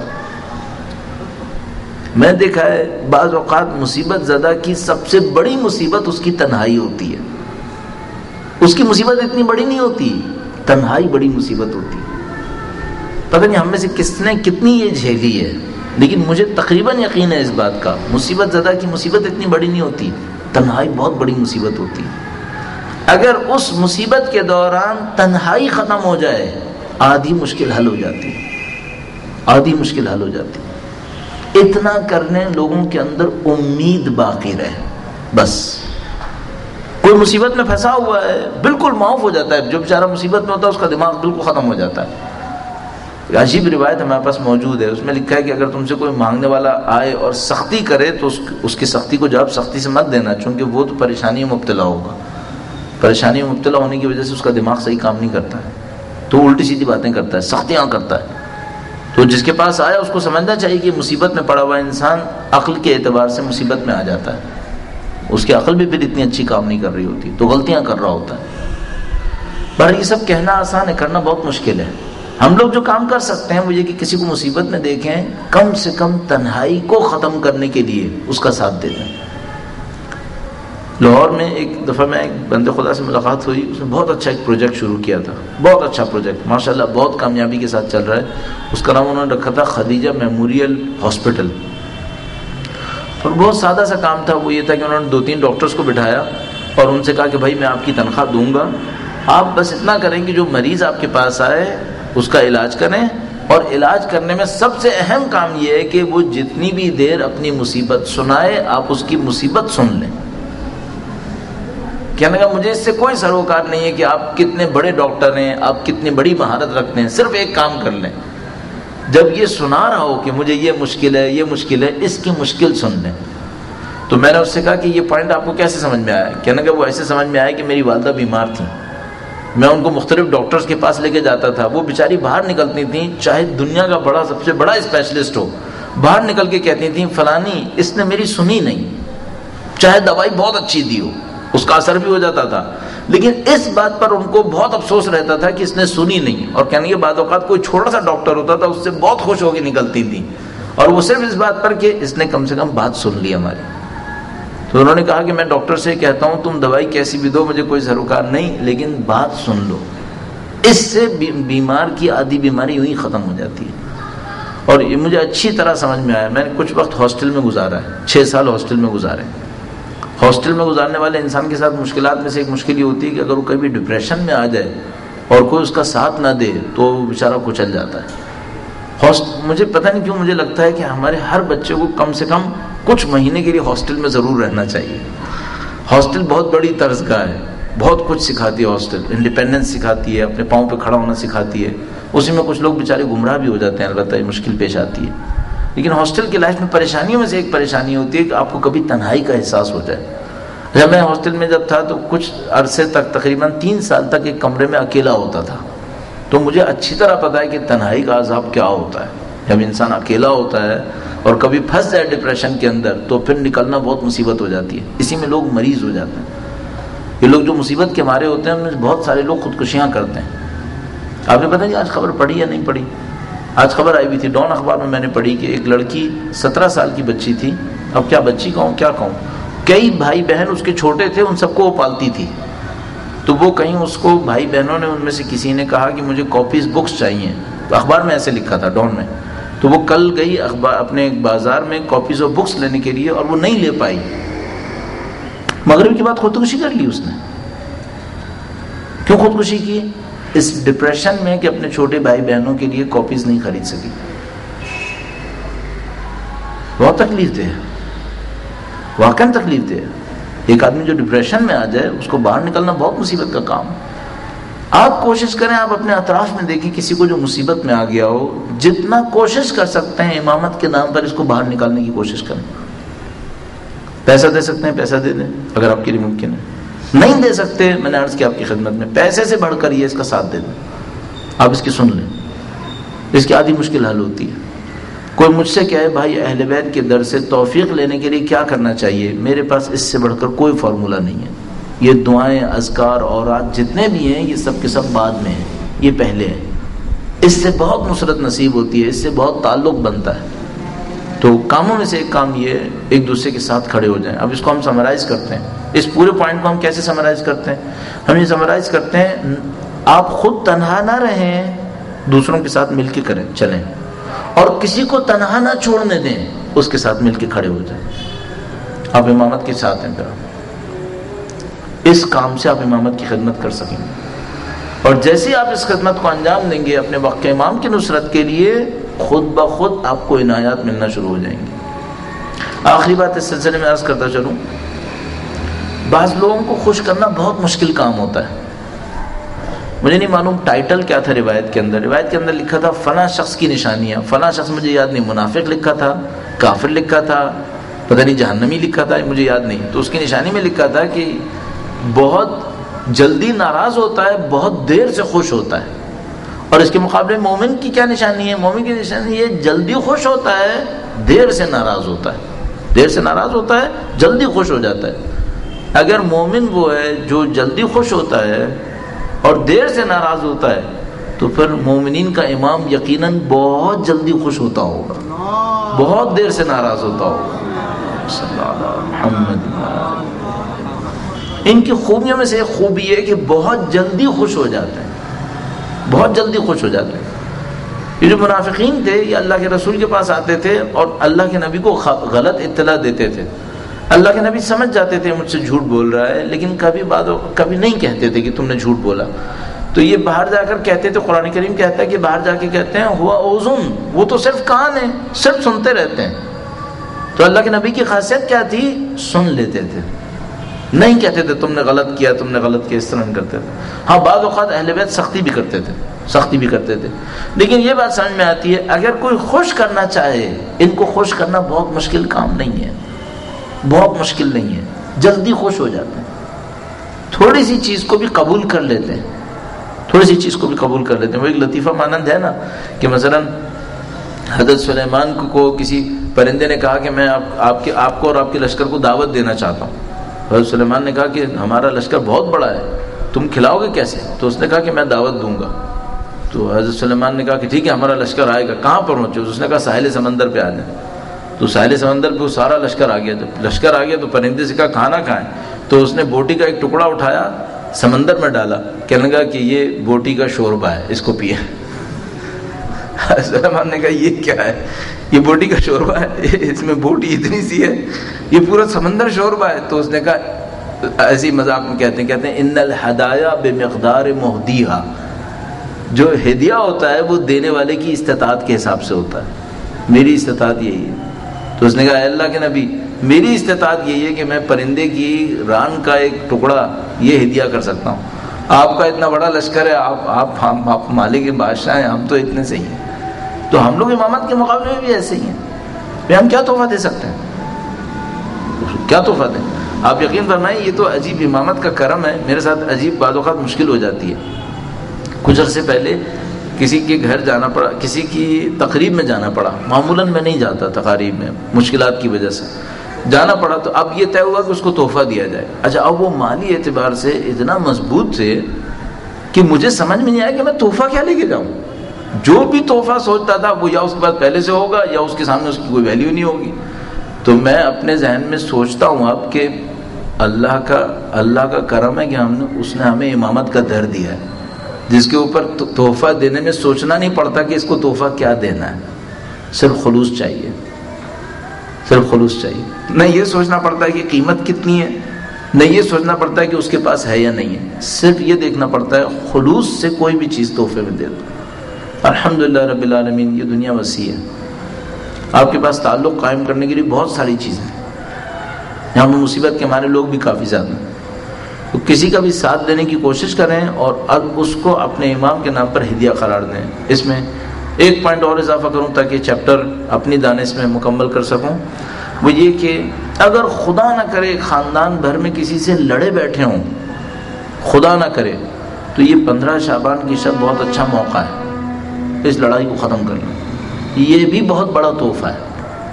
میں دیکھا ہے بعض اوقات مصیبت زدہ کی سب سے بڑی مصیبت اس کی تنہائی ہوتی ہے. اس کی مصیبت اتنی بڑی نہیں ہوتی, تنہائی بڑی مصیبت ہوتی. پتہ نہیں ہم میں سے کس نے کتنی یہ جھیلی ہے, لیکن مجھے تقریباً یقین ہے اس بات کا, مصیبت زدہ کی مصیبت اتنی بڑی نہیں ہوتی, تنہائی بہت بڑی مصیبت ہوتی. اگر اس مصیبت کے دوران تنہائی ختم ہو جائے, آدھی مشکل حل ہو جاتی, آدھی مشکل حل ہو جاتی. اتنا کرنے لوگوں کے اندر امید باقی رہے بس. کوئی مصیبت میں پھنسا ہوا ہے, بالکل معاف ہو جاتا ہے, جو بیچارہ مصیبت میں ہوتا ہے اس کا دماغ بالکل ختم ہو جاتا ہے. عجیب روایت ہمارے پاس موجود ہے, اس میں لکھا ہے کہ اگر تم سے کوئی مانگنے والا آئے اور سختی کرے تو اس, اس کی سختی کو جواب سختی سے مت دینا, چونکہ وہ تو پریشانی میں مبتلا ہوگا. پریشانی میں مبتلا ہونے کی وجہ سے اس کا دماغ صحیح کام نہیں کرتا ہے, تو الٹی سیدھی باتیں کرتا ہے, سختیاں کرتا ہے. تو جس کے پاس آیا اس کو سمجھنا چاہیے کہ مصیبت میں پڑا ہوا انسان عقل کے اعتبار سے مصیبت میں آ جاتا ہے, اس کی عقل بھی پھر اتنی اچھی کام نہیں کر رہی ہوتی, تو غلطیاں کر رہا ہوتا ہے. پر یہ سب کہنا آسان ہے, کرنا بہت مشکل ہے. ہم لوگ جو کام کر سکتے ہیں وہ یہ کہ کسی کو مصیبت میں دیکھیں, کم سے کم تنہائی کو ختم کرنے کے لیے اس کا ساتھ دے دیں. لاہور میں ایک دفعہ میں ایک بندے خدا سے ملاقات ہوئی, اس نے بہت اچھا ایک پروجیکٹ شروع کیا تھا, بہت اچھا پروجیکٹ ماشاءاللہ, بہت کامیابی کے ساتھ چل رہا ہے. اس کا نام انہوں نے رکھا تھا خدیجہ میموریل ہاسپٹل, اور بہت سادہ سا کام تھا. وہ یہ تھا کہ انہوں نے دو تین ڈاکٹرز کو بٹھایا اور ان سے کہا کہ بھائی میں آپ کی تنخواہ دوں گا, آپ بس اتنا کریں کہ جو مریض آپ کے پاس آئے اس کا علاج کریں, اور علاج کرنے میں سب سے اہم کام یہ ہے کہ وہ جتنی بھی دیر اپنی مصیبت سنائے آپ اس کی مصیبت سن لیں. کہنے کا مجھے اس سے کوئی سروکار نہیں ہے کہ آپ کتنے بڑے ڈاکٹر ہیں, آپ کتنی بڑی مہارت رکھتے ہیں, صرف ایک کام کر لیں, جب یہ سنا رہا ہو کہ مجھے یہ مشکل ہے یہ مشکل ہے, اس کی مشکل سن لیں. تو میں نے اس سے کہا کہ یہ پوائنٹ آپ کو کیسے سمجھ میں آیا؟ کہنے کہ وہ ایسے سمجھ میں آیا کہ میری والدہ بیمار تھیں، میں ان کو مختلف ڈاکٹرز کے پاس لے کے جاتا تھا، وہ بیچاری باہر نکلتی تھیں، چاہے دنیا کا بڑا سب سے بڑا اسپیشلسٹ ہو، باہر نکل کے کہتی تھیں فلانی اس نے میری سنی نہیں، چاہے دوائی بہت اچھی دی ہو اس کا اثر بھی ہو جاتا تھا، لیکن اس بات پر ان کو بہت افسوس رہتا تھا کہ اس نے سنی نہیں. اور کہنے کے بعد اوقات کوئی چھوٹا سا ڈاکٹر ہوتا تھا اس سے بہت خوش ہو کے نکلتی تھی، اور وہ صرف اس بات پر کہ اس نے کم سے کم بات سن لی ہماری. تو انہوں نے کہا کہ میں ڈاکٹر سے کہتا ہوں تم دوائی کیسی بھی دو مجھے کوئی سروکار نہیں، لیکن بات سن لو، اس سے بیمار کی آدھی بیماری یوں ہی ختم ہو جاتی ہے. اور یہ مجھے اچھی طرح سمجھ میں آیا. میں نے کچھ وقت ہاسٹل میں گزارا ہے، چھ سال ہاسٹل میں گزارے. ہاسٹل میں گزارنے والے انسان کے ساتھ مشکلات میں سے ایک مشکل یہ ہوتی ہے کہ اگر وہ کبھی ڈپریشن میں آ جائے اور کوئی اس کا ساتھ نہ دے تو وہ بیچارہ کچل جاتا ہے. مجھے پتہ نہیں کیوں مجھے لگتا ہے کہ ہمارے ہر بچے کو کم سے کم کچھ مہینے کے لیے ہاسٹل میں ضرور رہنا چاہیے. ہاسٹل بہت بڑی طرز کا ہے، بہت کچھ سکھاتی ہے ہاسٹل، انڈیپینڈنس سکھاتی ہے، اپنے پاؤں پہ کھڑا ہونا سکھاتی ہے. اسی میں کچھ لوگ بیچارے گمراہ بھی ہو جاتے ہیں، البتہ یہ مشکل پیش آتی ہے. لیکن ہاسٹل کی لائف میں پریشانیوں میں سے ایک پریشانی ہوتی ہے کہ آپ کو کبھی تنہائی کا احساس ہو جائے. جب میں ہاسٹل میں جب تھا تو کچھ عرصے تک تقریباً تین سال تک ایک کمرے میں اکیلا ہوتا تھا، تو مجھے اچھی طرح پتا ہے کہ تنہائی کا عذاب کیا ہوتا ہے. جب انسان اکیلا ہوتا ہے اور کبھی پھنس جائے ڈپریشن کے اندر تو پھر نکلنا بہت مصیبت ہو جاتی ہے. اسی میں لوگ مریض ہو جاتے ہیں. یہ لوگ جو مصیبت کے مارے ہوتے ہیں ان میں بہت سارے لوگ خودکشیاں کرتے ہیں. آپ نے پتہ نہیں آج خبر پڑھی یا نہیں پڑھی؟ آج خبر آئی ہوئی تھی ڈان اخبار میں، میں نے پڑھی کہ ایک لڑکی سترہ سال کی بچی تھی. اب کیا بچی کہوں کیا کہوں، کئی بھائی بہن اس کے چھوٹے تھے، ان سب کو وہ پالتی تھی. تو وہ کہیں اس کو بھائی بہنوں نے ان میں سے کسی نے کہا کہ مجھے کاپیز بکس چاہیے. اخبار میں ایسے لکھا تھا ڈان میں. تو وہ کل گئی اخبار اپنے بازار میں کاپیز آف بکس لینے کے لیے اور وہ نہیں لے پائی. مغرب کے بعد خودکشی کر لی اس نے. کیوں خودکشی کی؟ اس ڈپریشن میں کہ اپنے چھوٹے بھائی بہنوں کے لیے کاپیز نہیں خرید سکی. بہت تکلیف دہ، واقعا تکلیف دہ. ایک آدمی جو ڈپریشن میں آ جائے اس کو باہر نکلنا بہت مصیبت کا کام. آپ کوشش کریں، آپ اپنے اطراف میں دیکھیں کسی کو جو مصیبت میں آ گیا ہو، جتنا کوشش کر سکتے ہیں امامت کے نام پر اس کو باہر نکالنے کی کوشش کریں. پیسہ دے سکتے ہیں پیسہ دے دیں اگر آپ کے لیے ممکن ہے. نہیں دے سکتے، میں نے عرض کیا آپ کی خدمت میں، پیسے سے بڑھ کر یہ اس کا ساتھ دے دیں. آپ اس کی سن لیں، اس کی آدھی مشکل حل ہوتی ہے. کوئی مجھ سے کہے بھائی اہل بیت کے در سے توفیق لینے کے لیے کیا کرنا چاہیے، میرے پاس اس سے بڑھ کر کوئی فارمولہ نہیں ہے. یہ دعائیں، اذکار، اوراد جتنے بھی ہیں یہ سب کے سب بعد میں ہیں، یہ پہلے ہیں. اس سے بہت نصرت نصیب ہوتی ہے، اس سے بہت تعلق بنتا ہے. تو کاموں میں سے ایک کام یہ ہے ایک دوسرے کے ساتھ کھڑے ہو جائیں. اب اس کو ہم سمرائز کرتے ہیں، اس پورے پوائنٹ کو ہم کیسے سمرائز کرتے ہیں؟ ہم یہ سمرائز کرتے ہیں آپ خود تنہا نہ رہیں، دوسروں کے ساتھ مل کے کریں چلیں، اور کسی کو تنہا نہ چھوڑنے دیں، اس کے ساتھ مل کے کھڑے ہو جائیں. آپ امامت کے ساتھ ہیں، پھر اس کام سے آپ امامت کی خدمت کر سکیں گے. اور جیسے آپ اس خدمت کو انجام دیں گے اپنے وقت کے امام کی نصرت کے لیے، خود بخود آپ کو عنایات ملنا شروع ہو جائیں گے. آخری بات اس سلسلے میں عرض کرتا چلوں، بعض لوگوں کو خوش کرنا بہت مشکل کام ہوتا ہے. مجھے نہیں معلوم ٹائٹل کیا تھا روایت کے اندر. روایت کے اندر لکھا تھا فلاں شخص کی نشانیاں، فلاں شخص مجھے یاد نہیں، منافق لکھا تھا، کافر لکھا تھا، پتہ نہیں جہنمی لکھا تھا، مجھے یاد نہیں. تو اس کی نشانی میں لکھا تھا کہ بہت جلدی ناراض ہوتا ہے، بہت دیر سے خوش ہوتا ہے. اور اس کے مقابلے مومن کی کیا نشانی ہے؟ مومن کی نشانی یہ جلدی خوش ہوتا ہے، دیر سے ناراض ہوتا ہے. دیر سے ناراض ہوتا ہے، جلدی خوش ہو جاتا ہے. اگر مومن وہ ہے جو جلدی خوش ہوتا ہے اور دیر سے ناراض ہوتا ہے تو پھر مومنین کا امام یقیناً بہت جلدی خوش ہوتا ہوگا، بہت دیر سے ناراض ہوتا ہوگا. صلی اللہ علیہ محمد. ان کی خوبیوں میں سے ایک خوبی ہے کہ بہت جلدی خوش ہو جاتے ہیں، بہت جلدی خوش ہو جاتے ہیں. یہ جو منافقین تھے یہ اللہ کے رسول کے پاس آتے تھے اور اللہ کے نبی کو غلط اطلاع دیتے تھے. اللہ کے نبی سمجھ جاتے تھے مجھ سے جھوٹ بول رہا ہے، لیکن کبھی بعد کبھی نہیں کہتے تھے کہ تم نے جھوٹ بولا. تو یہ باہر جا کر کہتے تھے، قرآن کریم کہتا ہے کہ باہر جا کے کہتے ہیں ہوا اوزن، وہ تو صرف کان ہے، صرف سنتے رہتے ہیں. تو اللہ کے نبی کی خاصیت کیا تھی؟ سن لیتے تھے، نہیں کہتے تھے تم نے غلط کیا، تم نے غلط کیا، اس طرح نہیں کرتے تھے. ہاں بعض اوقات اہل بیت سختی بھی کرتے تھے، سختی بھی کرتے تھے. لیکن یہ بات سمجھ میں آتی ہے اگر کوئی خوش کرنا چاہے، ان کو خوش کرنا بہت مشکل کام نہیں ہے، بہت مشکل نہیں ہے، جلدی خوش ہو جاتے ہیں، تھوڑی سی چیز کو بھی قبول کر لیتے ہیں، تھوڑی سی چیز کو بھی قبول کر لیتے ہیں۔ وہ ایک لطیفہ مانند ہے نا کہ مثلا حضرت سلیمان کو کسی پرندے نے کہا کہ میں آپ آپ کے آپ کو اور آپ کے لشکر کو دعوت دینا چاہتا ہوں۔ حضرت سلیمان نے کہا کہ ہمارا لشکر بہت بڑا ہے، تم کھلاؤ گے کیسے؟ تو اس نے کہا کہ میں دعوت دوں گا۔ تو حضرت سلیمان نے کہا کہ ٹھیک ہے ہمارا لشکر آئے گا، کہاں پر پہنچے؟ اس نے کہا ساحل سمندر پہ آ جائیں۔ تو ساحل سمندر پہ وہ سارا لشکر آ گیا۔ جب لشکر آ گیا تو پرندے سے کہا کھانا کھائیں، تو اس نے بوٹی کا ایک ٹکڑا اٹھایا، سمندر میں ڈالا، کہنے لگا کہ یہ بوٹی کا شوربہ ہے، اس کو پیے۔ سلیمان نے کہا یہ کیا ہے؟ یہ بوٹی کا شوربہ ہے، اس میں بوٹی اتنی سی ہے، یہ پورا سمندر شوربہ ہے۔ تو اس نے کہا، ایسی مذاق میں کہتے ہیں کہتے ہیں ان الہدایا بمقدار مہدیہا، جو ہدیہ ہوتا ہے وہ دینے والے کی استطاعت کے حساب سے ہوتا ہے، میری استطاعت یہی ہے۔ تو اس نے کہا اے اللہ کے نبی، میری استطاعت یہی ہے کہ میں پرندے کی ران کا ایک ٹکڑا یہ ہدیہ کر سکتا ہوں، آپ کا اتنا بڑا لشکر ہے، آپ آپ ہم آپ مالک بادشاہ ہیں، ہم تو اتنے سے ہی ہیں۔ تو ہم لوگ امامت کے مقابلے میں بھی ایسے ہی ہیں، ہم کیا تحفہ دے سکتے ہیں؟ کیا تحفہ دیں؟ آپ یقین فرمائیں یہ تو عجیب امامت کا کرم ہے، میرے ساتھ عجیب بعض اوقات مشکل ہو جاتی ہے۔ کچھ عرصے پہلے کسی کے گھر جانا پڑا، کسی کی تقریب میں جانا پڑا، معمولاً میں نہیں جاتا تقاریب میں مشکلات کی وجہ سے، جانا پڑا۔ تو اب یہ طے ہوا کہ اس کو تحفہ دیا جائے۔ اچھا اب وہ مالی اعتبار سے اتنا مضبوط تھے کہ مجھے سمجھ میں نہیں آیا کہ میں تحفہ کیا لے کے جاؤں۔ جو بھی تحفہ سوچتا تھا وہ یا اس کے پاس پہلے سے ہوگا یا اس کے سامنے اس کی کوئی ویلیو نہیں ہوگی۔ تو میں اپنے ذہن میں سوچتا ہوں اب کہ اللہ کا اللہ کا کرم ہے کہ ہم نے اس نے ہمیں امامت کا در دیا ہے، جس کے اوپر تحفہ دینے میں سوچنا نہیں پڑتا کہ اس کو تحفہ کیا دینا ہے، صرف خلوص چاہیے، صرف خلوص چاہیے۔ نہ یہ سوچنا پڑتا ہے کہ قیمت کتنی ہے، نہ یہ سوچنا پڑتا ہے کہ اس کے پاس ہے یا نہیں ہے، صرف یہ دیکھنا پڑتا ہے خلوص سے کوئی بھی چیز تحفے میں دے دو۔ الحمدللہ رب العالمین، یہ دنیا وسیع ہے، آپ کے پاس تعلق قائم کرنے کے لیے بہت ساری چیزیں ہیں۔ یہاں پر مصیبت کے ہمارے لوگ بھی کافی زیادہ ہیں، تو کسی کا بھی ساتھ دینے کی کوشش کریں اور اب اس کو اپنے امام کے نام پر ہدیہ قرار دیں۔ اس میں ایک پوائنٹ اور اضافہ کروں تاکہ چیپٹر اپنی دانش میں مکمل کر سکوں، وہ یہ کہ اگر خدا نہ کرے خاندان بھر میں کسی سے لڑے بیٹھے ہوں، خدا نہ کرے، تو یہ پندرہ شعبان کی شب بہت اچھا موقع ہے اس لڑائی کو ختم کرنے۔ یہ بھی بہت بڑا تحفہ ہے،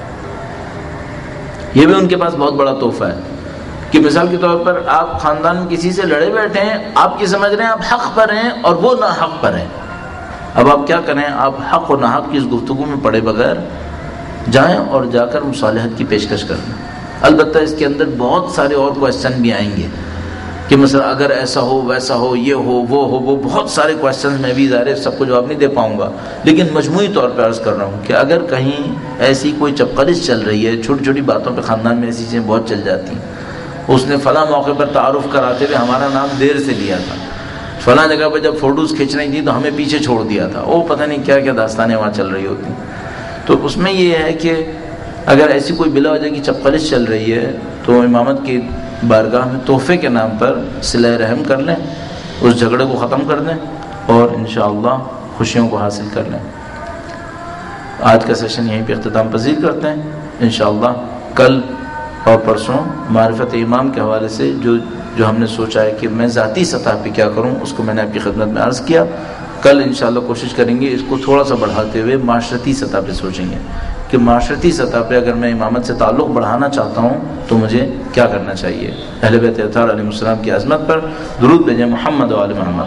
یہ بھی ان کے پاس بہت بڑا تحفہ ہے کہ مثال کے طور پر آپ خاندان میں کسی سے لڑے بیٹھے ہیں، آپ یہ سمجھ رہے ہیں آپ حق پر ہیں اور وہ ناحق پر ہیں۔ اب آپ کیا کریں؟ آپ حق و ناحق کی اس گفتگو میں پڑے بغیر جائیں اور جا کر مصالحت کی پیشکش کریں۔ البتہ اس کے اندر بہت سارے اور کویسچن بھی آئیں گے کہ مثلا اگر ایسا ہو ویسا ہو، یہ ہو وہ ہو، وہ بہت سارے کویسچنز میں بھی ظاہر سب کو جواب نہیں دے پاؤں گا، لیکن مجموعی طور پہ عرض کر رہا ہوں کہ اگر کہیں ایسی کوئی چپقلش چل رہی ہے، چھوٹی چھوٹی باتوں پہ خاندان میں ایسی چیزیں بہت چل جاتی ہیں، اس نے فلاں موقع پر تعارف کراتے ہوئے ہمارا نام دیر سے لیا تھا، فلاں جگہ پہ جب فوٹوز کھینچ رہی تھی تو ہمیں پیچھے چھوڑ دیا تھا، وہ پتہ نہیں کیا کیا داستانیں وہاں چل رہی ہوتی۔ تو اس میں یہ ہے کہ اگر ایسی کوئی بلا وجہ کی چپقلش چل رہی ہے تو امامت کی بارگاہ میں تحفے کے نام پر صلہ رحم کر لیں، اس جھگڑے کو ختم کر دیں اور انشاءاللہ خوشیوں کو حاصل کر لیں۔ آج کا سیشن یہیں پہ اختتام پذیر کرتے ہیں۔ انشاءاللہ کل اور پرسوں معرفت امام کے حوالے سے جو جو ہم نے سوچا ہے کہ میں ذاتی سطح پہ کیا کروں، اس کو میں نے آپ کی خدمت میں عرض کیا۔ کل انشاءاللہ کوشش کریں گے اس کو تھوڑا سا بڑھاتے ہوئے معاشرتی سطح پہ سوچیں گے کہ معاشرتی سطح پہ اگر میں امامت سے تعلق بڑھانا چاہتا ہوں تو مجھے کیا کرنا چاہیے۔ اہل بیت اطہار علیہ السلام کی عظمت پر درود بھیجیں۔ محمد و آل محمد،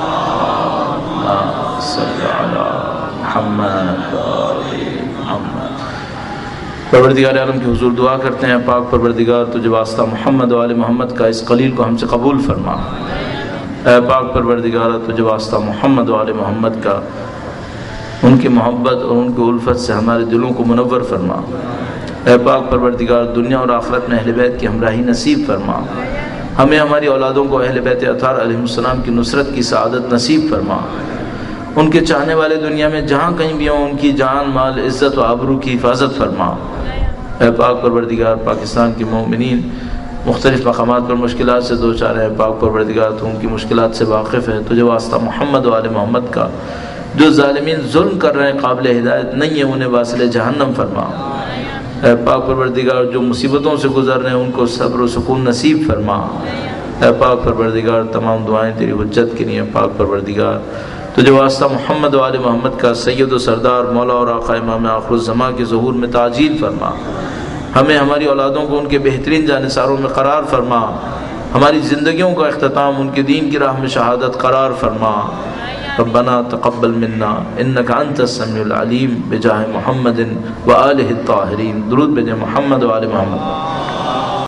صلی علی محمد و آل محمد۔ پروردگار عالم کے حضور دعا کرتے ہیں، پاک پروردگار تجھے واسطہ محمد و آل محمد کا اس قلیل کو ہم سے قبول فرما۔ اے پاک پروردگار تجھے واسطہ محمد و آل محمد کا ان کی محبت اور ان کی الفت سے ہمارے دلوں کو منور فرما۔ اے پاک پروردگار دنیا اور آخرت میں اہل بیت کی ہمراہی نصیب فرما، ہمیں ہماری اولادوں کو اہل بیت اطہار علیہ السلام کی نصرت کی سعادت نصیب فرما۔ ان کے چاہنے والے دنیا میں جہاں کہیں بھی ہوں ان کی جان مال عزت و آبرو کی حفاظت فرما۔ اے پاک پروردگار پاکستان کے مومنین مختلف مقامات پر مشکلات سے دو چار ہیں، پاک پروردگار تو ان کی مشکلات سے واقف ہے، تجھے واسطہ محمد و آل محمد کا جو ظالمین ظلم کر رہے ہیں قابل ہدایت نہیں ہے انہیں واصل جہنم فرما۔ اے پاک پروردگار جو مصیبتوں سے گزر رہے ہیں ان کو صبر و سکون نصیب فرما۔ اے پاک پروردگار تمام دعائیں تیری حجت کے لیے۔ پاک پروردگار تجھے واسطہ محمد و آل محمد کا سید و سردار مولا اور آقا امام آخر الزماں کے ظہور میں تعجیل فرما۔ ہمیں ہماری اولادوں کو ان کے بہترین جانثاروں میں قرار فرما۔ ہماری زندگیوں کا اختتام ان کے دین کی راہ میں شہادت قرار فرما۔ ربنا تقبل منا انک انت السمیع العلیم بجاہ محمد و آلہ الطاہرین۔ درود بجاہ محمد و آل محمد۔